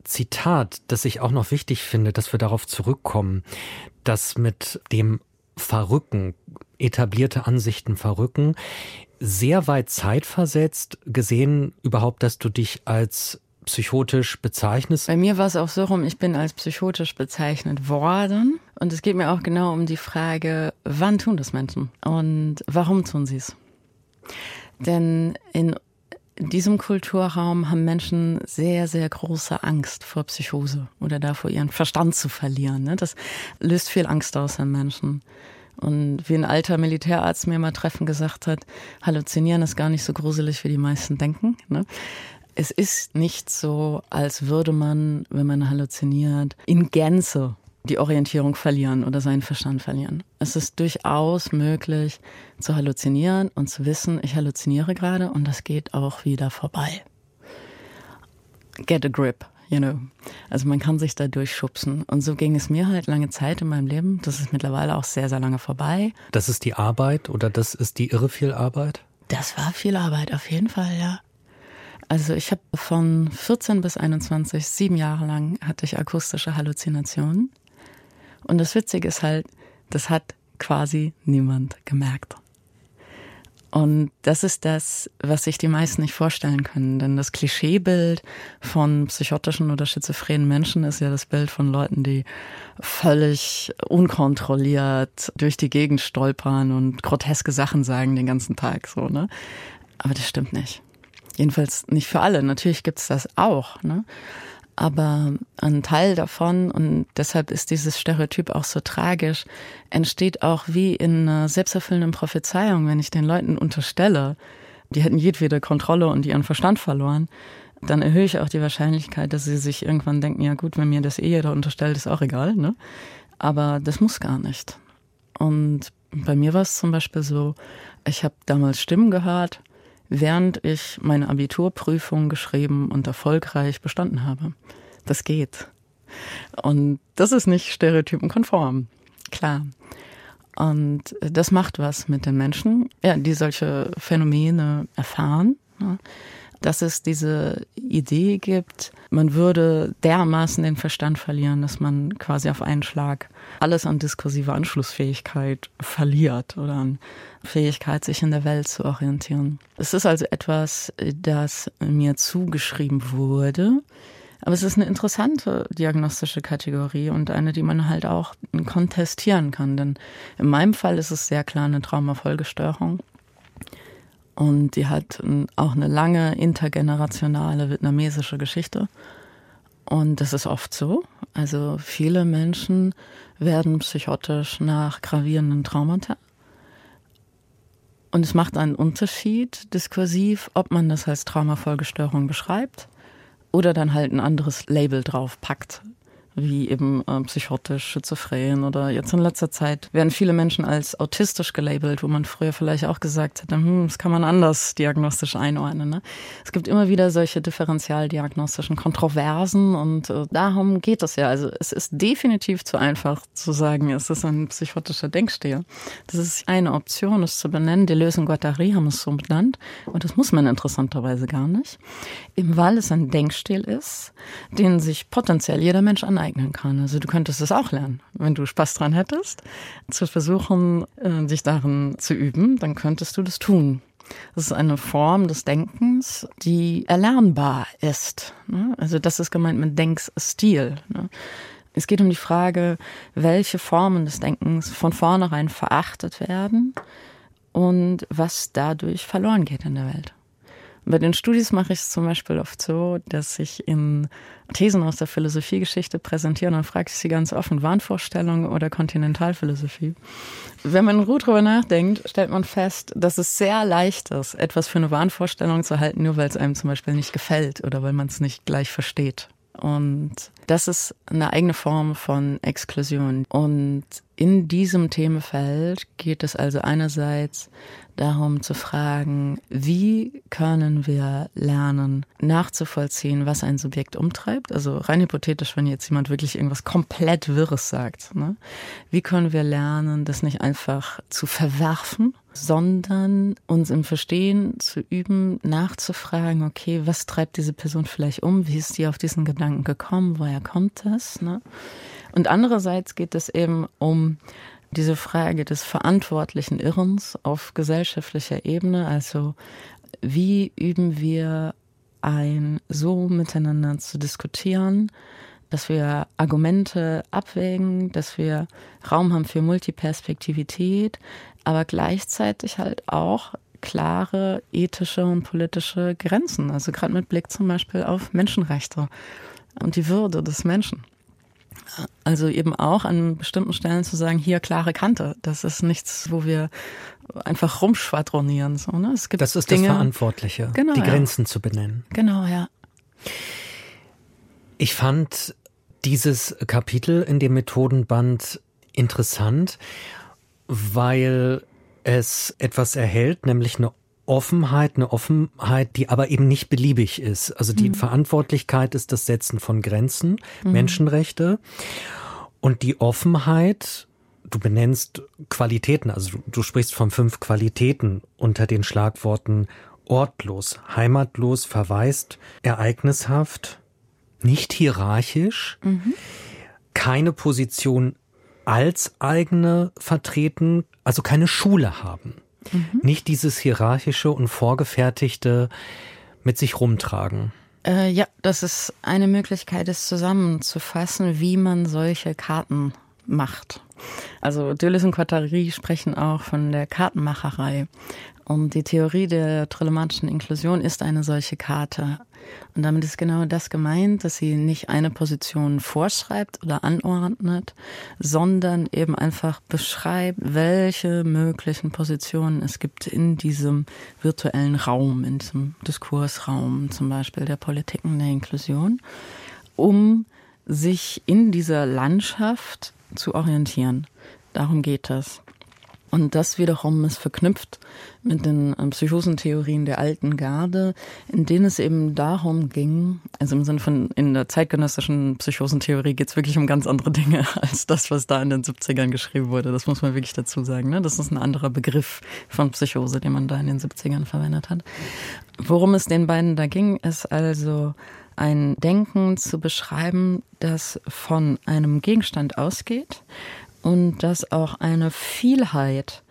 Speaker 3: Zitat, das ich auch noch wichtig finde, dass wir darauf zurückkommen, dass mit dem Verrücken, etablierte Ansichten verrücken, sehr weit zeitversetzt gesehen überhaupt, dass du dich als psychotisch bezeichnest?
Speaker 2: Bei mir war es auch so rum, ich bin als psychotisch bezeichnet worden. Und es geht mir auch genau um die Frage, wann tun das Menschen und warum tun sie es? Denn in diesem Kulturraum haben Menschen sehr, sehr große Angst vor Psychose oder davor, ihren Verstand zu verlieren. Das löst viel Angst aus an Menschen. Und wie ein alter Militärarzt mir mal treffend gesagt hat, Halluzinieren ist gar nicht so gruselig, wie die meisten denken. Es ist nicht so, als würde man, wenn man halluziniert, in Gänze die Orientierung verlieren oder seinen Verstand verlieren. Es ist durchaus möglich zu halluzinieren und zu wissen, ich halluziniere gerade und das geht auch wieder vorbei. Get a grip. You know. Also man kann sich da durchschubsen. Und so ging es mir halt lange Zeit in meinem Leben. Das ist mittlerweile auch sehr, sehr lange vorbei.
Speaker 3: Das ist die Arbeit oder das ist die irre viel Arbeit?
Speaker 2: Das war viel Arbeit, auf jeden Fall, ja. Also ich habe von vierzehn bis einundzwanzig, sieben Jahre lang hatte ich akustische Halluzinationen. Und das Witzige ist halt, das hat quasi niemand gemerkt. Und das ist das, was sich die meisten nicht vorstellen können. Denn das Klischeebild von psychotischen oder schizophrenen Menschen ist ja das Bild von Leuten, die völlig unkontrolliert durch die Gegend stolpern und groteske Sachen sagen den ganzen Tag, so, ne? Aber das stimmt nicht. Jedenfalls nicht für alle. Natürlich gibt's das auch, ne? Aber ein Teil davon, und deshalb ist dieses Stereotyp auch so tragisch, entsteht auch wie in einer selbsterfüllenden Prophezeiung, wenn ich den Leuten unterstelle, die hätten jedwede Kontrolle und ihren Verstand verloren, dann erhöhe ich auch die Wahrscheinlichkeit, dass sie sich irgendwann denken, ja gut, wenn mir das eh jeder unterstellt, ist auch egal, ne? Aber das muss gar nicht. Und bei mir war es zum Beispiel so, ich habe damals Stimmen gehört, während ich meine Abiturprüfung geschrieben und erfolgreich bestanden habe. Das geht. Und das ist nicht stereotypenkonform, klar. Und das macht was mit den Menschen, ja, die solche Phänomene erfahren, ja, dass es diese Idee gibt, man würde dermaßen den Verstand verlieren, dass man quasi auf einen Schlag alles an diskursiver Anschlussfähigkeit verliert oder an Fähigkeit, sich in der Welt zu orientieren. Es ist also etwas, das mir zugeschrieben wurde, aber es ist eine interessante diagnostische Kategorie und eine, die man halt auch kontestieren kann, denn in meinem Fall ist es sehr klar eine Traumafolgestörung. Und die hat auch eine lange intergenerationale vietnamesische Geschichte. Und das ist oft so. Also viele Menschen werden psychotisch nach gravierenden Traumata. Und es macht einen Unterschied diskursiv, ob man das als Traumafolgestörung beschreibt oder dann halt ein anderes Label drauf packt, wie eben äh, psychotisch, schizophren oder jetzt in letzter Zeit werden viele Menschen als autistisch gelabelt, wo man früher vielleicht auch gesagt hätte, hm, das kann man anders diagnostisch einordnen. Ne? Es gibt immer wieder solche differentialdiagnostischen Kontroversen und äh, darum geht es ja. Also es ist definitiv zu einfach zu sagen, es ist ein psychotischer Denkstil. Das ist eine Option, es zu benennen. Deleuze und Guattari haben es so benannt und das muss man interessanterweise gar nicht. Eben weil es ein Denkstil ist, den sich potenziell jeder Mensch aneignen kann. Also du könntest es auch lernen, wenn du Spaß dran hättest, zu versuchen, dich darin zu üben, dann könntest du das tun. Das ist eine Form des Denkens, die erlernbar ist. Also das ist gemeint mit Denkstil. Es geht um die Frage, welche Formen des Denkens von vornherein verachtet werden und was dadurch verloren geht in der Welt. Bei den Studis mache ich es zum Beispiel oft so, dass ich in Thesen aus der Philosophiegeschichte präsentiere und dann frage ich sie ganz offen, Wahnvorstellung oder Kontinentalphilosophie. Wenn man in Ruhe drüber nachdenkt, stellt man fest, dass es sehr leicht ist, etwas für eine Wahnvorstellung zu halten, nur weil es einem zum Beispiel nicht gefällt oder weil man es nicht gleich versteht. Und das ist eine eigene Form von Exklusion. Und in diesem Themenfeld geht es also einerseits darum zu fragen, wie können wir lernen, nachzuvollziehen, was ein Subjekt umtreibt. Also rein hypothetisch, wenn jetzt jemand wirklich irgendwas komplett Wirres sagt, ne? Wie können wir lernen, das nicht einfach zu verwerfen, sondern uns im Verstehen zu üben, nachzufragen, okay, was treibt diese Person vielleicht um? Wie ist die auf diesen Gedanken gekommen? Woher kommt das? Ne? Und andererseits geht es eben um diese Frage des verantwortlichen Irrens auf gesellschaftlicher Ebene. Also wie üben wir ein, so miteinander zu diskutieren, dass wir Argumente abwägen, dass wir Raum haben für Multiperspektivität, aber gleichzeitig halt auch klare ethische und politische Grenzen. Also gerade mit Blick zum Beispiel auf Menschenrechte und die Würde des Menschen. Also eben auch an bestimmten Stellen zu sagen, hier klare Kante. Das ist nichts, wo wir einfach rumschwadronieren. So, ne? Es gibt
Speaker 3: das ist
Speaker 2: Dinge,
Speaker 3: das Verantwortliche,
Speaker 2: genau,
Speaker 3: die Grenzen
Speaker 2: ja.
Speaker 3: zu benennen.
Speaker 2: Genau, ja.
Speaker 3: Ich fand dieses Kapitel in dem Methodenband interessant, weil es etwas erhält, nämlich eine Offenheit, eine Offenheit, die aber eben nicht beliebig ist. Also die mhm. Verantwortlichkeit ist das Setzen von Grenzen, mhm. Menschenrechte. Und die Offenheit, du benennst Qualitäten, also du, du sprichst von fünf Qualitäten unter den Schlagworten ortlos, heimatlos, verwaist, ereignishaft, nicht hierarchisch, mhm. keine Position als eigene vertreten, also keine Schule haben. Mhm. Nicht dieses hierarchische und vorgefertigte mit sich rumtragen.
Speaker 2: Äh, ja, das ist eine Möglichkeit, es zusammenzufassen, wie man solche Karten macht. Also Deleuze und Guattari sprechen auch von der Kartenmacherei. Und die Theorie der trilemmatischen Inklusion ist eine solche Karte. Und damit ist genau das gemeint, dass sie nicht eine Position vorschreibt oder anordnet, sondern eben einfach beschreibt, welche möglichen Positionen es gibt in diesem virtuellen Raum, in diesem Diskursraum, zum Beispiel der Politiken der Inklusion, um sich in dieser Landschaft zu orientieren. Darum geht das. Und das wiederum ist verknüpft mit den Psychosentheorien der alten Garde, in denen es eben darum ging, also im Sinne von in der zeitgenössischen Psychosentheorie geht es wirklich um ganz andere Dinge als das, was da in den siebzigern geschrieben wurde. Das muss man wirklich dazu sagen. Ne? Das ist ein anderer Begriff von Psychose, den man da in den siebzigern verwendet hat. Worum es den beiden da ging, ist also ein Denken zu beschreiben, das von einem Gegenstand ausgeht und das auch eine Vielheit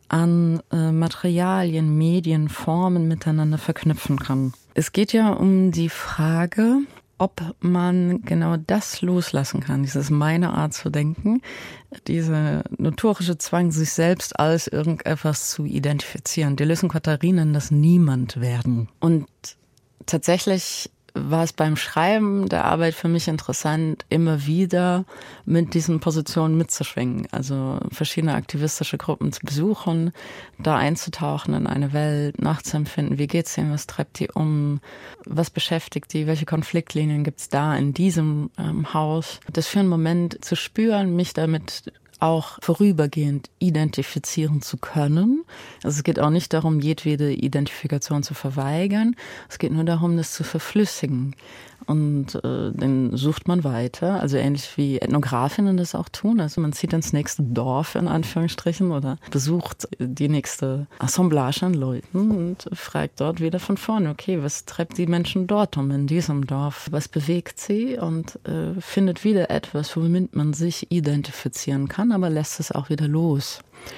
Speaker 2: an äh, Materialien, Medien, Formen miteinander verknüpfen kann. Es geht ja um die Frage, ob man genau das loslassen kann, dieses meine Art zu denken, diese notorische Zwang, sich selbst als irgendetwas zu identifizieren. Deleuze und Guattari nennen das Niemand werden. Und tatsächlich war es beim Schreiben der Arbeit für mich interessant, immer wieder mit diesen Positionen mitzuschwingen. Also verschiedene aktivistische Gruppen zu besuchen, da einzutauchen in eine Welt, nachzuempfinden, wie geht's denen, was treibt die um, was beschäftigt die, welche Konfliktlinien gibt's da in diesem ähm, Haus. Das für einen Moment zu spüren, mich damit auch vorübergehend identifizieren zu können. Also es geht auch nicht darum, jedwede Identifikation zu verweigern. Es geht nur darum, das zu verflüssigen. Und äh, dann sucht man weiter, also ähnlich wie Ethnografinnen das auch tun. Also man zieht ins nächste Dorf in Anführungsstrichen oder besucht die nächste Assemblage an Leuten und fragt dort wieder von vorne, okay, was treibt die Menschen dort um in diesem Dorf? Was bewegt sie? Und äh, findet wieder etwas, womit man sich identifizieren kann, aber lässt es auch wieder los.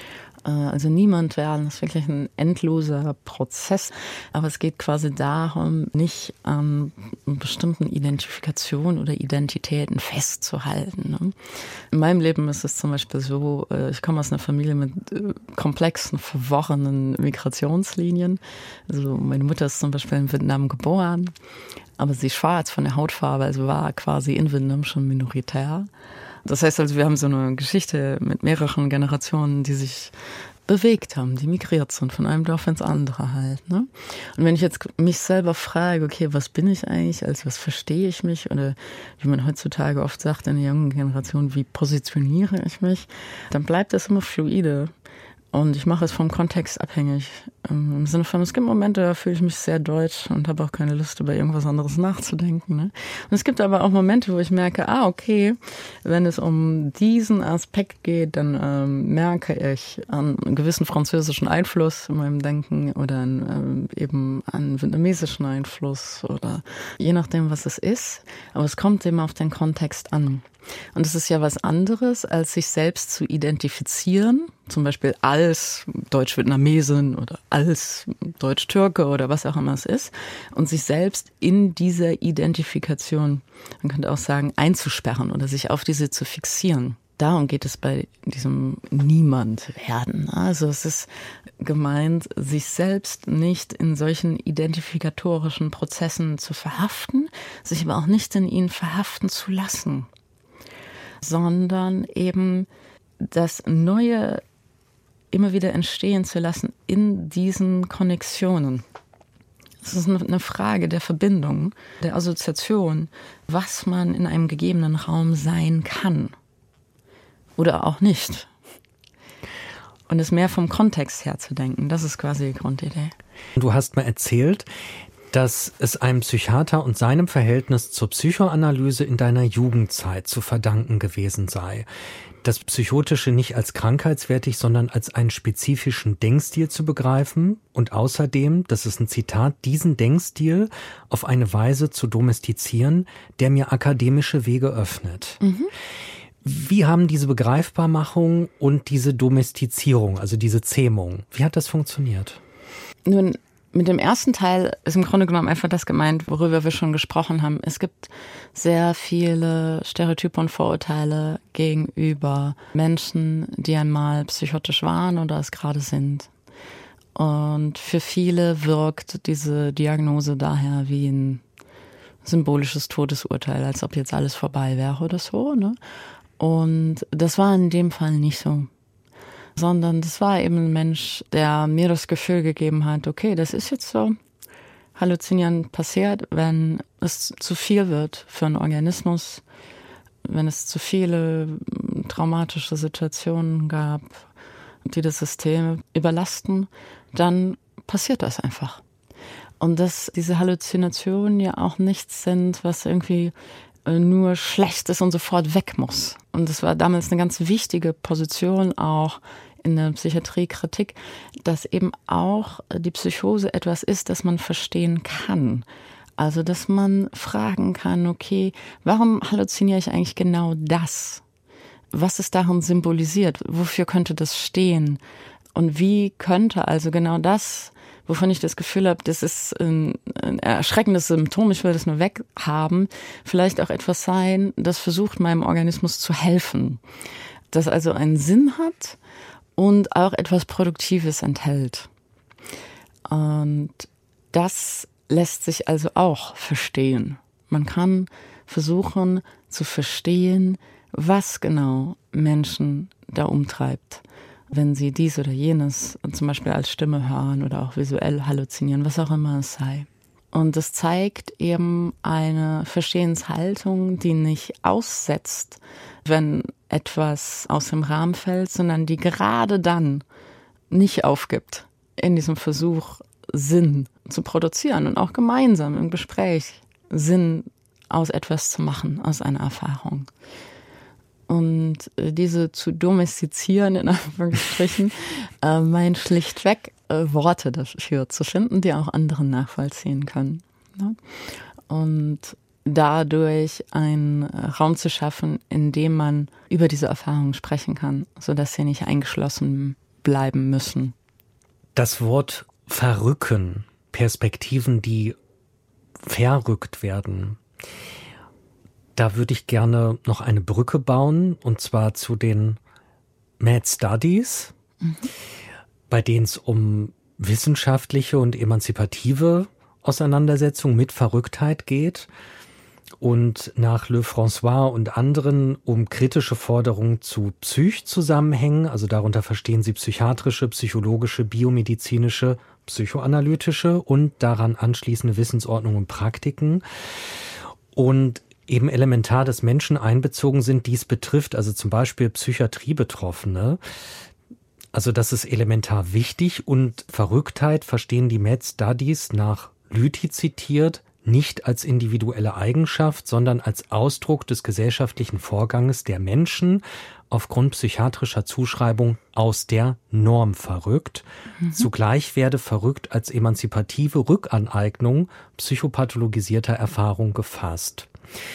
Speaker 2: Also niemand werden, das ist wirklich ein endloser Prozess, aber es geht quasi darum, nicht an bestimmten Identifikationen oder Identitäten festzuhalten. In meinem Leben ist es zum Beispiel so, ich komme aus einer Familie mit komplexen, verworrenen Migrationslinien. Also meine Mutter ist zum Beispiel in Vietnam geboren, aber sie ist schwarz von der Hautfarbe, also war quasi in Vietnam schon minoritär. Das heißt also, wir haben so eine Geschichte mit mehreren Generationen, die sich bewegt haben, die migriert sind von einem Dorf ins andere halt. Ne? Und wenn ich jetzt mich selber frage, okay, was bin ich eigentlich, als was verstehe ich mich oder wie man heutzutage oft sagt in der jungen Generation, wie positioniere ich mich, dann bleibt das immer fluide. Und ich mache es vom Kontext abhängig. Im Sinne von, es gibt Momente, da fühle ich mich sehr deutsch und habe auch keine Lust, über irgendwas anderes nachzudenken. Ne? Und es gibt aber auch Momente, wo ich merke, ah, okay, wenn es um diesen Aspekt geht, dann ähm, merke ich an einen gewissen französischen Einfluss in meinem Denken oder an, ähm, eben an vietnamesischen Einfluss oder je nachdem, was es ist. Aber es kommt eben auf den Kontext an. Und es ist ja was anderes, als sich selbst zu identifizieren, zum Beispiel als Deutsch-Vietnamesin oder als Deutsch-Türke oder was auch immer es ist, und sich selbst in dieser Identifikation, man könnte auch sagen, einzusperren oder sich auf diese zu fixieren. Darum geht es bei diesem Niemand-Werden. Also es ist gemeint, sich selbst nicht in solchen identifikatorischen Prozessen zu verhaften, sich aber auch nicht in ihnen verhaften zu lassen, sondern eben das Neue immer wieder entstehen zu lassen in diesen Konnexionen. Es ist eine Frage der Verbindung, der Assoziation, was man in einem gegebenen Raum sein kann oder auch nicht. Und es mehr vom Kontext her zu denken, das ist quasi die Grundidee.
Speaker 3: Du hast mir erzählt, dass es einem Psychiater und seinem Verhältnis zur Psychoanalyse in deiner Jugendzeit zu verdanken gewesen sei. Das Psychotische nicht als krankheitswertig, sondern als einen spezifischen Denkstil zu begreifen und außerdem, das ist ein Zitat, diesen Denkstil auf eine Weise zu domestizieren, der mir akademische Wege öffnet. Mhm. Wie haben diese Begreifbarmachung und diese Domestizierung, also diese Zähmung, wie hat das funktioniert?
Speaker 2: Nun, mit dem ersten Teil ist im Grunde genommen einfach das gemeint, worüber wir schon gesprochen haben. Es gibt sehr viele Stereotype und Vorurteile gegenüber Menschen, die einmal psychotisch waren oder es gerade sind. Und für viele wirkt diese Diagnose daher wie ein symbolisches Todesurteil, als ob jetzt alles vorbei wäre oder so, ne? Und das war in dem Fall nicht so. Sondern das war eben ein Mensch, der mir das Gefühl gegeben hat, okay, das ist jetzt so. Halluzinieren passiert, wenn es zu viel wird für einen Organismus, wenn es zu viele traumatische Situationen gab, die das System überlasten, dann passiert das einfach. Und dass diese Halluzinationen ja auch nichts sind, was irgendwie nur schlecht ist und sofort weg muss. Und das war damals eine ganz wichtige Position auch in der Psychiatriekritik, dass eben auch die Psychose etwas ist, das man verstehen kann. Also, dass man fragen kann, okay, warum halluziniere ich eigentlich genau das? Was ist darin symbolisiert? Wofür könnte das stehen? Und wie könnte also genau das, wovon ich das Gefühl habe, das ist ein, ein erschreckendes Symptom, ich will das nur weghaben, vielleicht auch etwas sein, das versucht, meinem Organismus zu helfen. Das also einen Sinn hat und auch etwas Produktives enthält. Und das lässt sich also auch verstehen. Man kann versuchen zu verstehen, was genau Menschen da umtreibt, wenn sie dies oder jenes zum Beispiel als Stimme hören oder auch visuell halluzinieren, was auch immer es sei. Und es zeigt eben eine Verstehenshaltung, die nicht aussetzt, wenn etwas aus dem Rahmen fällt, sondern die gerade dann nicht aufgibt, in diesem Versuch Sinn zu produzieren und auch gemeinsam im Gespräch Sinn aus etwas zu machen, aus einer Erfahrung. Und diese zu domestizieren, in Anführungsstrichen, äh, meint schlichtweg äh, Worte dafür zu finden, die auch andere nachvollziehen können. Ne? Und dadurch einen Raum zu schaffen, in dem man über diese Erfahrungen sprechen kann, sodass sie nicht eingeschlossen bleiben müssen.
Speaker 3: Das Wort verrücken, Perspektiven, die verrückt werden, da würde ich gerne noch eine Brücke bauen, und zwar zu den Mad Studies, mhm. bei denen es um wissenschaftliche und emanzipative Auseinandersetzung mit Verrücktheit geht und nach Lefrançois und anderen um kritische Forderungen zu Psychzusammenhängen, also darunter verstehen sie psychiatrische, psychologische, biomedizinische, psychoanalytische und daran anschließende Wissensordnung und Praktiken und eben elementar, dass Menschen einbezogen sind, die es betrifft, also zum Beispiel Psychiatriebetroffene. Also das ist elementar wichtig und Verrücktheit verstehen die Mad Studies nach Lüthi zitiert nicht als individuelle Eigenschaft, sondern als Ausdruck des gesellschaftlichen Vorganges der Menschen aufgrund psychiatrischer Zuschreibung aus der Norm verrückt. Mhm. Zugleich werde verrückt als emanzipative Rückaneignung psychopathologisierter Erfahrung gefasst.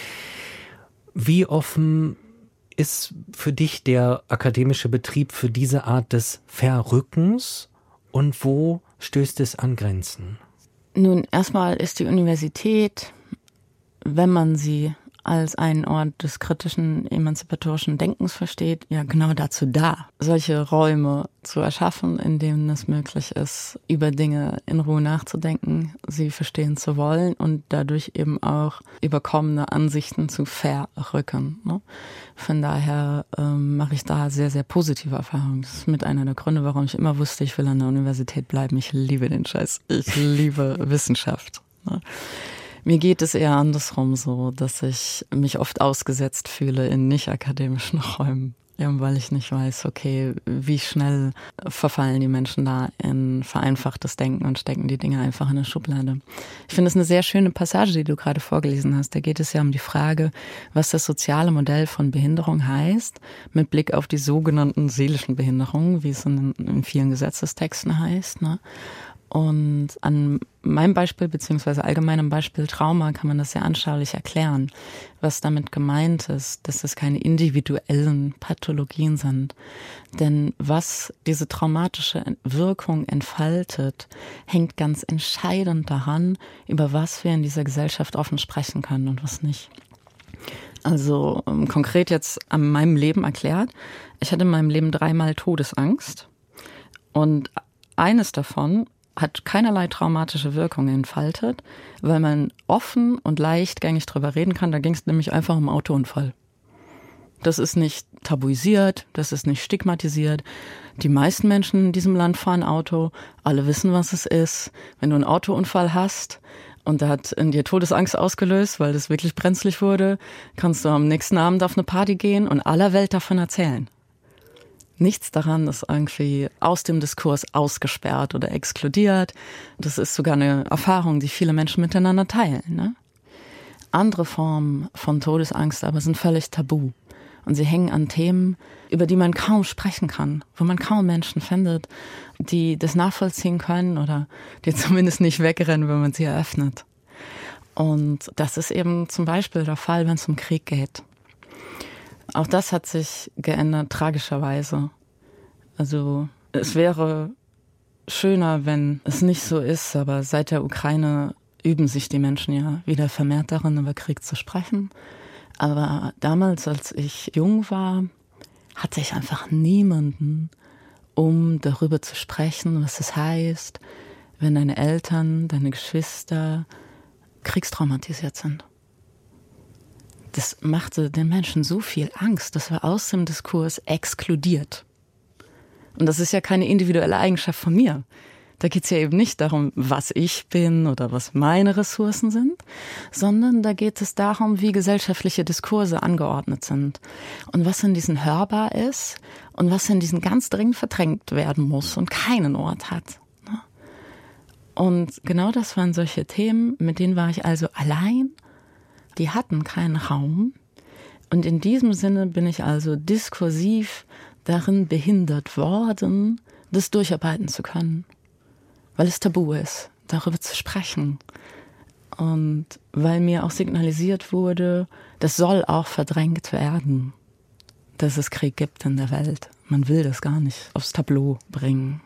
Speaker 3: Wie offen ist für dich der akademische Betrieb für diese Art des Verrückens und wo stößt es an Grenzen?
Speaker 2: Nun, erstmal ist die Universität, wenn man sie als einen Ort des kritischen, emanzipatorischen Denkens versteht, ja genau dazu da, solche Räume zu erschaffen, in denen es möglich ist, über Dinge in Ruhe nachzudenken, sie verstehen zu wollen und dadurch eben auch überkommene Ansichten zu verrücken. Ne? Von daher ähm, mache ich da sehr, sehr positive Erfahrungen. Das ist mit einer der Gründe, warum ich immer wusste, ich will an der Universität bleiben. Ich liebe den Scheiß. Ich liebe Wissenschaft. Ne? Mir geht es eher andersrum so, dass ich mich oft ausgesetzt fühle in nicht-akademischen Räumen. Ja, weil ich nicht weiß, okay, wie schnell verfallen die Menschen da in vereinfachtes Denken und stecken die Dinge einfach in eine Schublade. Ich finde es eine sehr schöne Passage, die du gerade vorgelesen hast. Da geht es ja um die Frage, was das soziale Modell von Behinderung heißt, mit Blick auf die sogenannten seelischen Behinderungen, wie es in, in vielen Gesetzestexten heißt, ne? Und an meinem Beispiel, beziehungsweise allgemeinem Beispiel Trauma, kann man das sehr anschaulich erklären, was damit gemeint ist, dass es keine individuellen Pathologien sind. Denn was diese traumatische Wirkung entfaltet, hängt ganz entscheidend daran, über was wir in dieser Gesellschaft offen sprechen können und was nicht. Also um, konkret jetzt an meinem Leben erklärt, ich hatte in meinem Leben dreimal Todesangst und eines davon hat keinerlei traumatische Wirkung entfaltet, weil man offen und leichtgängig drüber reden kann. Da ging es nämlich einfach um Autounfall. Das ist nicht tabuisiert, das ist nicht stigmatisiert. Die meisten Menschen in diesem Land fahren Auto, alle wissen, was es ist. Wenn du einen Autounfall hast und da hat in dir Todesangst ausgelöst, weil das wirklich brenzlig wurde, kannst du am nächsten Abend auf eine Party gehen und aller Welt davon erzählen. Nichts daran ist irgendwie aus dem Diskurs ausgesperrt oder exkludiert. Das ist sogar eine Erfahrung, die viele Menschen miteinander teilen. Ne? Andere Formen von Todesangst aber sind völlig tabu. Und sie hängen an Themen, über die man kaum sprechen kann, wo man kaum Menschen findet, die das nachvollziehen können oder die zumindest nicht wegrennen, wenn man sie eröffnet. Und das ist eben zum Beispiel der Fall, wenn es um Krieg geht. Auch das hat sich geändert, tragischerweise. Also es wäre schöner, wenn es nicht so ist, aber seit der Ukraine üben sich die Menschen ja wieder vermehrt darin, über Krieg zu sprechen. Aber damals, als ich jung war, hatte ich einfach niemanden, um darüber zu sprechen, was es heißt, wenn deine Eltern, deine Geschwister kriegstraumatisiert sind. Das machte den Menschen so viel Angst, das war aus dem Diskurs exkludiert. Und das ist ja keine individuelle Eigenschaft von mir. Da geht es ja eben nicht darum, was ich bin oder was meine Ressourcen sind, sondern da geht es darum, wie gesellschaftliche Diskurse angeordnet sind und was in diesen hörbar ist und was in diesen ganz dringend verdrängt werden muss und keinen Ort hat. Und genau das waren solche Themen, mit denen war ich also allein. Die hatten keinen Raum und in diesem Sinne bin ich also diskursiv darin behindert worden, das durcharbeiten zu können, weil es tabu ist, darüber zu sprechen und weil mir auch signalisiert wurde, das soll auch verdrängt werden, dass es Krieg gibt in der Welt. Man will das gar nicht aufs Tableau bringen.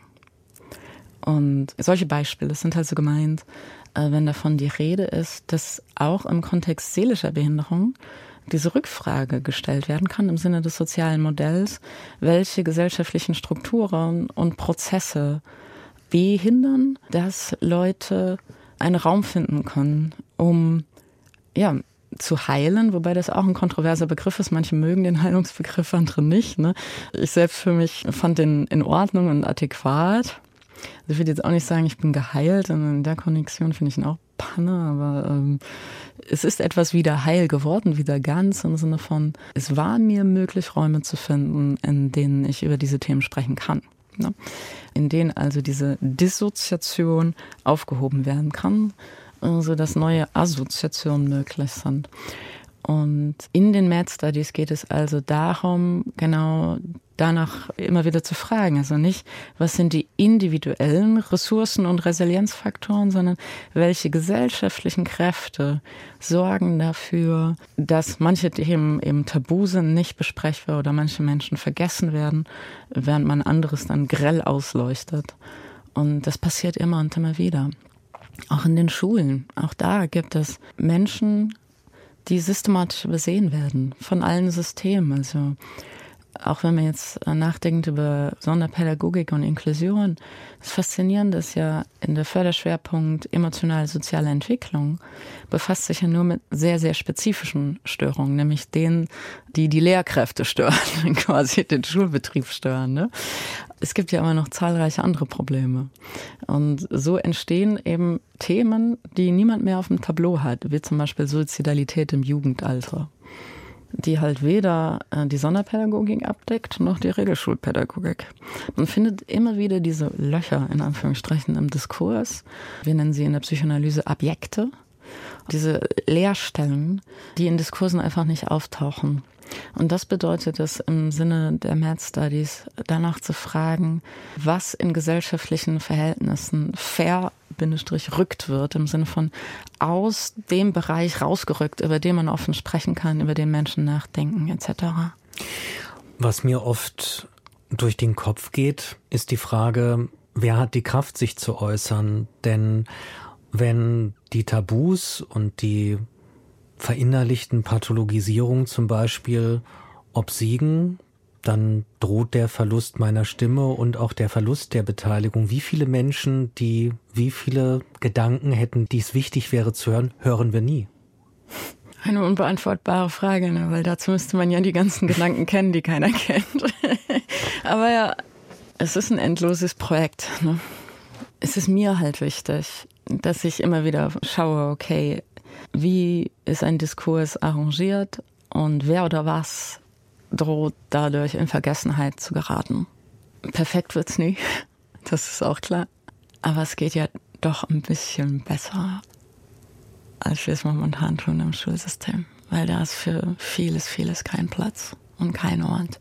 Speaker 2: Und solche Beispiele sind also gemeint, wenn davon die Rede ist, dass auch im Kontext seelischer Behinderung diese Rückfrage gestellt werden kann im Sinne des sozialen Modells, welche gesellschaftlichen Strukturen und Prozesse behindern, dass Leute einen Raum finden können, um ja, zu heilen, wobei das auch ein kontroverser Begriff ist. Manche mögen den Heilungsbegriff, andere nicht. Ne? Ich selbst für mich fand den in Ordnung und adäquat. Also ich würde jetzt auch nicht sagen, ich bin geheilt, und in der Konnexion finde ich ihn auch Panne, aber ähm, es ist etwas wieder heil geworden, wieder ganz, im Sinne von, es war mir möglich, Räume zu finden, in denen ich über diese Themen sprechen kann. Ne? In denen also diese Dissoziation aufgehoben werden kann, sodass neue Assoziationen möglich sind. Und in den Mad Studies geht es also darum, genau danach immer wieder zu fragen. Also nicht, was sind die individuellen Ressourcen und Resilienzfaktoren, sondern welche gesellschaftlichen Kräfte sorgen dafür, dass manche Themen eben tabu sind, nicht besprechbar oder manche Menschen vergessen werden, während man anderes dann grell ausleuchtet. Und das passiert immer und immer wieder. Auch in den Schulen. Auch da gibt es Menschen, die systematisch übersehen werden von allen Systemen. Also auch wenn man jetzt nachdenkt über Sonderpädagogik und Inklusion, das Faszinierende ist ja, in der Förderschwerpunkt emotional-soziale Entwicklung befasst sich ja nur mit sehr, sehr spezifischen Störungen, nämlich denen, die die Lehrkräfte stören, quasi den Schulbetrieb stören. Ne? Es gibt ja aber noch zahlreiche andere Probleme. Und so entstehen eben Themen, die niemand mehr auf dem Tableau hat, wie zum Beispiel Suizidalität im Jugendalter, die halt weder die Sonderpädagogik abdeckt, noch die Regelschulpädagogik. Man findet immer wieder diese Löcher, in Anführungsstrichen, im Diskurs. Wir nennen sie in der Psychoanalyse Abjekte. diese Leerstellen, die in Diskursen einfach nicht auftauchen. Und das bedeutet es im Sinne der Mad Studies, danach zu fragen, was in gesellschaftlichen Verhältnissen ver-rückt wird, im Sinne von aus dem Bereich rausgerückt, über den man offen sprechen kann, über den Menschen nachdenken et cetera.
Speaker 3: Was mir oft durch den Kopf geht, ist die Frage, wer hat die Kraft, sich zu äußern? Denn wenn die Tabus und die verinnerlichten Pathologisierungen zum Beispiel obsiegen, dann droht der Verlust meiner Stimme und auch der Verlust der Beteiligung. Wie viele Menschen, die wie viele Gedanken hätten, die es wichtig wäre zu hören, hören wir nie?
Speaker 2: Eine unbeantwortbare Frage, ne? Weil dazu müsste man ja die ganzen Gedanken kennen, die keiner kennt. Aber ja, es ist ein endloses Projekt. Ne? Es ist mir halt wichtig, dass ich immer wieder schaue, okay, wie ist ein Diskurs arrangiert und wer oder was droht dadurch in Vergessenheit zu geraten. Perfekt wird's nie, das ist auch klar. Aber es geht ja doch ein bisschen besser, als wir es momentan tun im Schulsystem. Weil da ist für vieles, vieles kein Platz und kein Ort.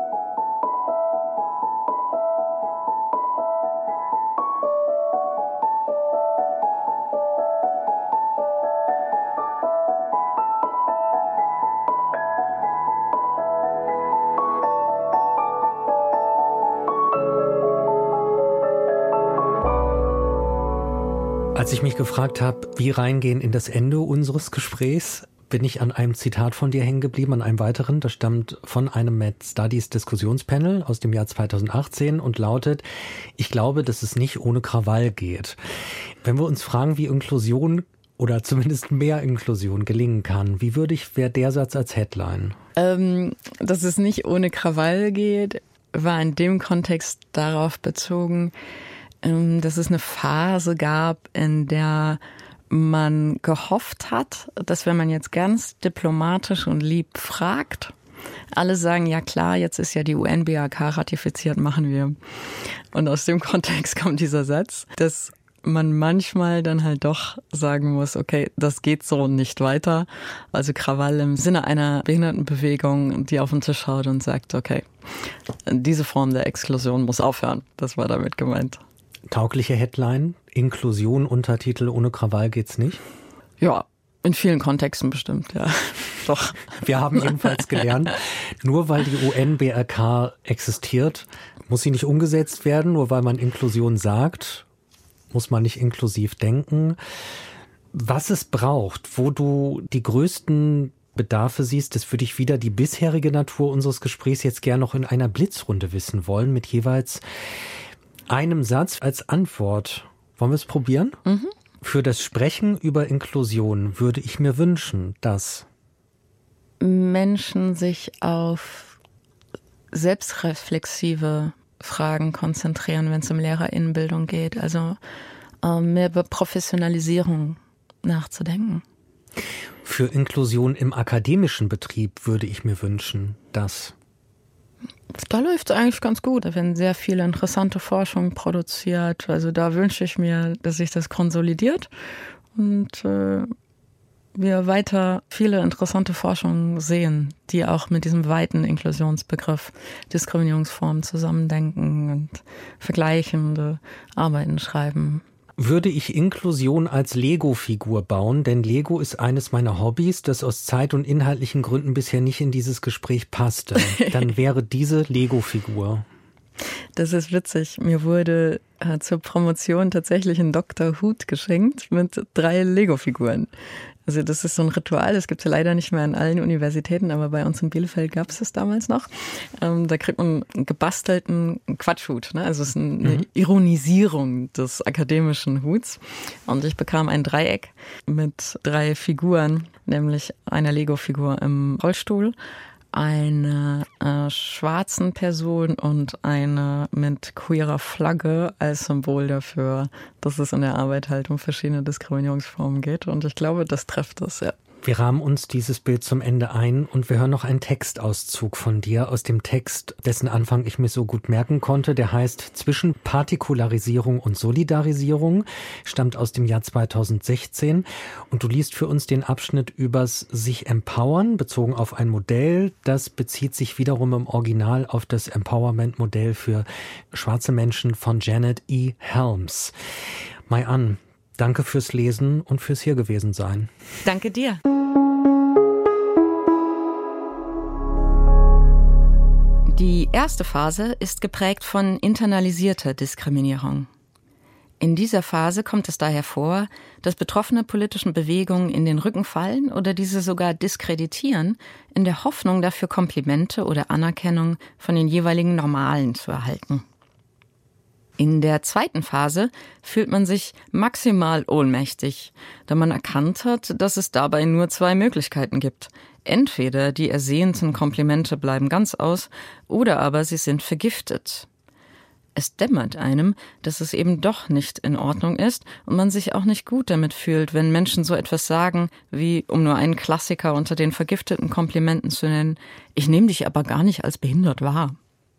Speaker 3: Als ich mich gefragt habe, wie reingehen in das Ende unseres Gesprächs, bin ich an einem Zitat von dir hängen geblieben, an einem weiteren. Das stammt von einem Mad Studies Diskussionspanel aus dem Jahr zweitausendachtzehn und lautet: Ich glaube, dass es nicht ohne Krawall geht. Wenn wir uns fragen, wie Inklusion oder zumindest mehr Inklusion gelingen kann, wie würde ich, wäre der Satz als Headline?
Speaker 2: Ähm, dass es nicht ohne Krawall geht, war in dem Kontext darauf bezogen, dass es eine Phase gab, in der man gehofft hat, dass wenn man jetzt ganz diplomatisch und lieb fragt, alle sagen, ja klar, jetzt ist ja die U N B R K ratifiziert, machen wir. Und aus dem Kontext kommt dieser Satz, dass man manchmal dann halt doch sagen muss, okay, das geht so nicht weiter. Also Krawall im Sinne einer Behindertenbewegung, die auf den Tisch schaut und sagt, okay, diese Form der Exklusion muss aufhören. Das war damit gemeint.
Speaker 3: Taugliche Headline, Inklusion, Untertitel, ohne Krawall geht's nicht?
Speaker 2: Ja, in vielen Kontexten bestimmt, ja. Doch.
Speaker 3: Wir haben jedenfalls gelernt, nur weil die U N B R K existiert, muss sie nicht umgesetzt werden. Nur weil man Inklusion sagt, muss man nicht inklusiv denken. Was es braucht, wo du die größten Bedarfe siehst, das würde ich wieder die bisherige Natur unseres Gesprächs jetzt gerne noch in einer Blitzrunde wissen wollen, mit jeweils einem Satz als Antwort. Wollen wir es probieren? Mhm. Für das Sprechen über Inklusion würde ich mir wünschen, dass
Speaker 2: Menschen sich auf selbstreflexive Fragen konzentrieren, wenn es um LehrerInnenbildung geht. Also ähm, mehr über Professionalisierung nachzudenken.
Speaker 3: Für Inklusion im akademischen Betrieb würde ich mir wünschen, dass
Speaker 2: Da läuft es eigentlich ganz gut. Da werden sehr viele interessante Forschung produziert. Also da wünsche ich mir, dass sich das konsolidiert und äh, wir weiter viele interessante Forschungen sehen, die auch mit diesem weiten Inklusionsbegriff Diskriminierungsformen zusammendenken und vergleichende Arbeiten schreiben.
Speaker 3: Würde ich Inklusion als Lego-Figur bauen, denn Lego ist eines meiner Hobbys, das aus zeit- und inhaltlichen Gründen bisher nicht in dieses Gespräch passte, dann wäre diese Lego-Figur.
Speaker 2: Das ist witzig. Mir wurde äh, zur Promotion tatsächlich ein Doktor Hut geschenkt mit drei Lego-Figuren. Also das ist so ein Ritual, das gibt es ja leider nicht mehr an allen Universitäten, aber bei uns in Bielefeld gab es es damals noch. Ähm, da kriegt man einen gebastelten Quatschhut, ne? Also es ist eine mhm. Ironisierung des akademischen Huts. Und ich bekam ein Dreieck mit drei Figuren, nämlich einer Lego-Figur im Rollstuhl, eine äh, schwarzen Person und eine mit queerer Flagge als Symbol dafür, dass es in der Arbeit halt um verschiedene Diskriminierungsformen geht. Und ich glaube, das trifft es, ja.
Speaker 3: Wir rahmen uns dieses Bild zum Ende ein und wir hören noch einen Textauszug von dir aus dem Text, dessen Anfang ich mir so gut merken konnte. Der heißt Zwischen Partikularisierung und Solidarisierung, stammt aus dem Jahr zweitausendsechzehn und du liest für uns den Abschnitt übers sich empowern, bezogen auf ein Modell. Das bezieht sich wiederum im Original auf das Empowerment-Modell für schwarze Menschen von Janet E. Helms. Mai-An, danke fürs Lesen und fürs hier gewesen sein.
Speaker 2: Danke dir. Die erste Phase ist geprägt von internalisierter Diskriminierung. In dieser Phase kommt es daher vor, dass Betroffene politischen Bewegungen in den Rücken fallen oder diese sogar diskreditieren, in der Hoffnung, dafür Komplimente oder Anerkennung von den jeweiligen Normalen zu erhalten. In der zweiten Phase fühlt man sich maximal ohnmächtig, da man erkannt hat, dass es dabei nur zwei Möglichkeiten gibt. Entweder die ersehnten Komplimente bleiben ganz aus, oder aber sie sind vergiftet. Es dämmert einem, dass es eben doch nicht in Ordnung ist und man sich auch nicht gut damit fühlt, wenn Menschen so etwas sagen, wie, um nur einen Klassiker unter den vergifteten Komplimenten zu nennen, ich nehme dich aber gar nicht als behindert wahr.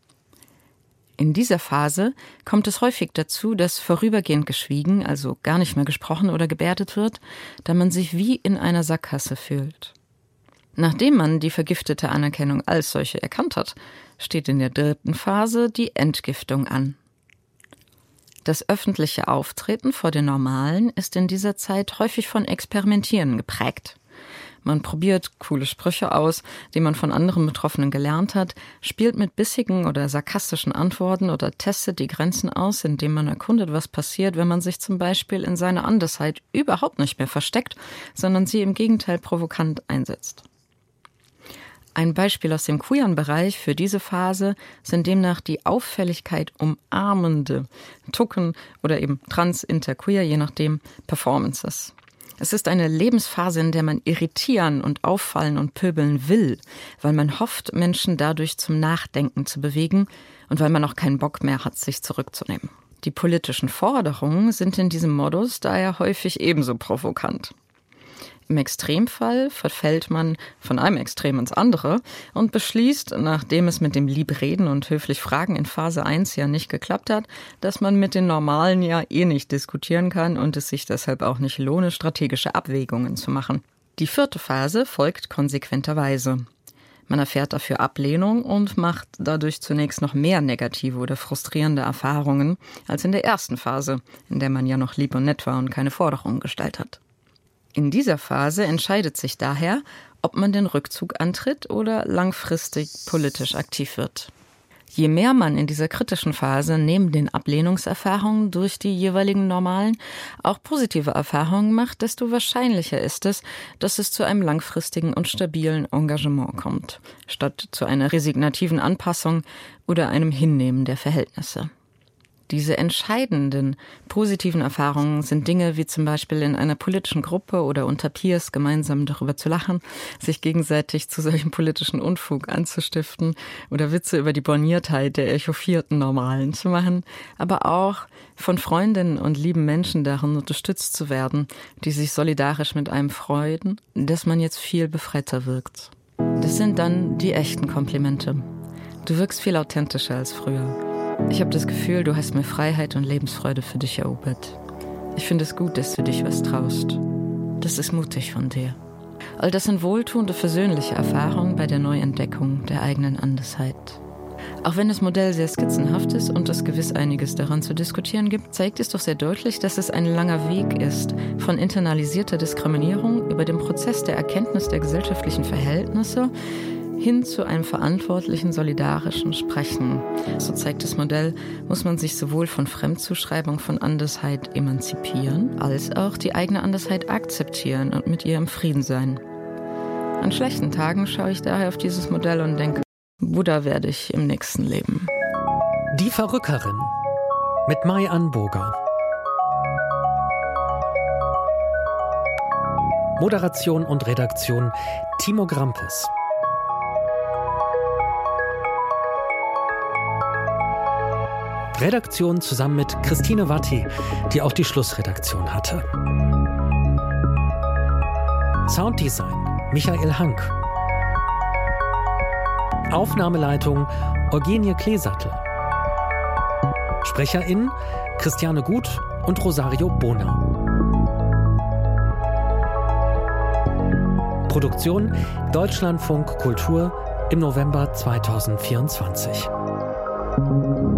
Speaker 2: In dieser Phase kommt es häufig dazu, dass vorübergehend geschwiegen, also gar nicht mehr gesprochen oder gebärdet wird, da man sich wie in einer Sackgasse fühlt. Nachdem man die vergiftete Anerkennung als solche erkannt hat, steht in der dritten Phase die Entgiftung an. Das öffentliche Auftreten vor den Normalen ist in dieser Zeit häufig von Experimentieren geprägt. Man probiert coole Sprüche aus, die man von anderen Betroffenen gelernt hat, spielt mit bissigen oder sarkastischen Antworten oder testet die Grenzen aus, indem man erkundet, was passiert, wenn man sich zum Beispiel in seiner Andersheit überhaupt nicht mehr versteckt, sondern sie im Gegenteil provokant einsetzt. Ein Beispiel aus dem queeren Bereich für diese Phase sind demnach die Auffälligkeit umarmende Tucken oder eben trans, inter, queer, je nachdem, Performances. Es ist eine Lebensphase, in der man irritieren und auffallen und pöbeln will, weil man hofft, Menschen dadurch zum Nachdenken zu bewegen und weil man auch keinen Bock mehr hat, sich zurückzunehmen. Die politischen Forderungen sind in diesem Modus daher häufig ebenso provokant. Im Extremfall verfällt man von einem Extrem ins andere und beschließt, nachdem es mit dem Liebreden und höflich Fragen in Phase eins ja nicht geklappt hat, dass man mit den Normalen ja eh nicht diskutieren kann und es sich deshalb auch nicht lohne, strategische Abwägungen zu machen. Die vierte Phase folgt konsequenterweise. Man erfährt dafür Ablehnung und macht dadurch zunächst noch mehr negative oder frustrierende Erfahrungen als in der ersten Phase, in der man ja noch lieb und nett war und keine Forderungen gestellt hat. In dieser Phase entscheidet sich daher, ob man den Rückzug antritt oder langfristig politisch aktiv wird. Je mehr man in dieser kritischen Phase neben den Ablehnungserfahrungen durch die jeweiligen Normalen auch positive Erfahrungen macht, desto wahrscheinlicher ist es, dass es zu einem langfristigen und stabilen Engagement kommt, statt zu einer resignativen Anpassung oder einem Hinnehmen der Verhältnisse. Diese entscheidenden positiven Erfahrungen sind Dinge wie zum Beispiel in einer politischen Gruppe oder unter Peers gemeinsam darüber zu lachen, sich gegenseitig zu solchen politischen Unfug anzustiften oder Witze über die Borniertheit der echauffierten Normalen zu machen, aber auch von Freundinnen und lieben Menschen darin unterstützt zu werden, die sich solidarisch mit einem freuen, dass man jetzt viel befreiter wirkt. Das sind dann die echten Komplimente. Du wirkst viel authentischer als früher. Ich habe das Gefühl, du hast mehr Freiheit und Lebensfreude für dich erobert. Ich finde es gut, dass du dich was traust. Das ist mutig von dir. All das sind wohltuende, versöhnliche Erfahrungen bei der Neuentdeckung der eigenen Andersheit. Auch wenn das Modell sehr skizzenhaft ist und es gewiss einiges daran zu diskutieren gibt, zeigt es doch sehr deutlich, dass es ein langer Weg ist, von internalisierter Diskriminierung über den Prozess der Erkenntnis der gesellschaftlichen Verhältnisse hin zu einem verantwortlichen, solidarischen Sprechen. So zeigt das Modell, muss man sich sowohl von Fremdzuschreibung von Andersheit emanzipieren, als auch die eigene Andersheit akzeptieren und mit ihr im Frieden sein. An schlechten Tagen schaue ich daher auf dieses Modell und denke, Buddha werde ich im nächsten Leben.
Speaker 3: Die Verrückerin mit Mai-An Boger. Moderation und Redaktion Timo Grampes. Redaktion zusammen mit Christine Watti, die auch die Schlussredaktion hatte. Sounddesign Michael Hank. Aufnahmeleitung Eugenie Kleesattel. SprecherInnen Christiane Gut und Rosario Bona. Produktion Deutschlandfunk Kultur im November zweitausendvierundzwanzig.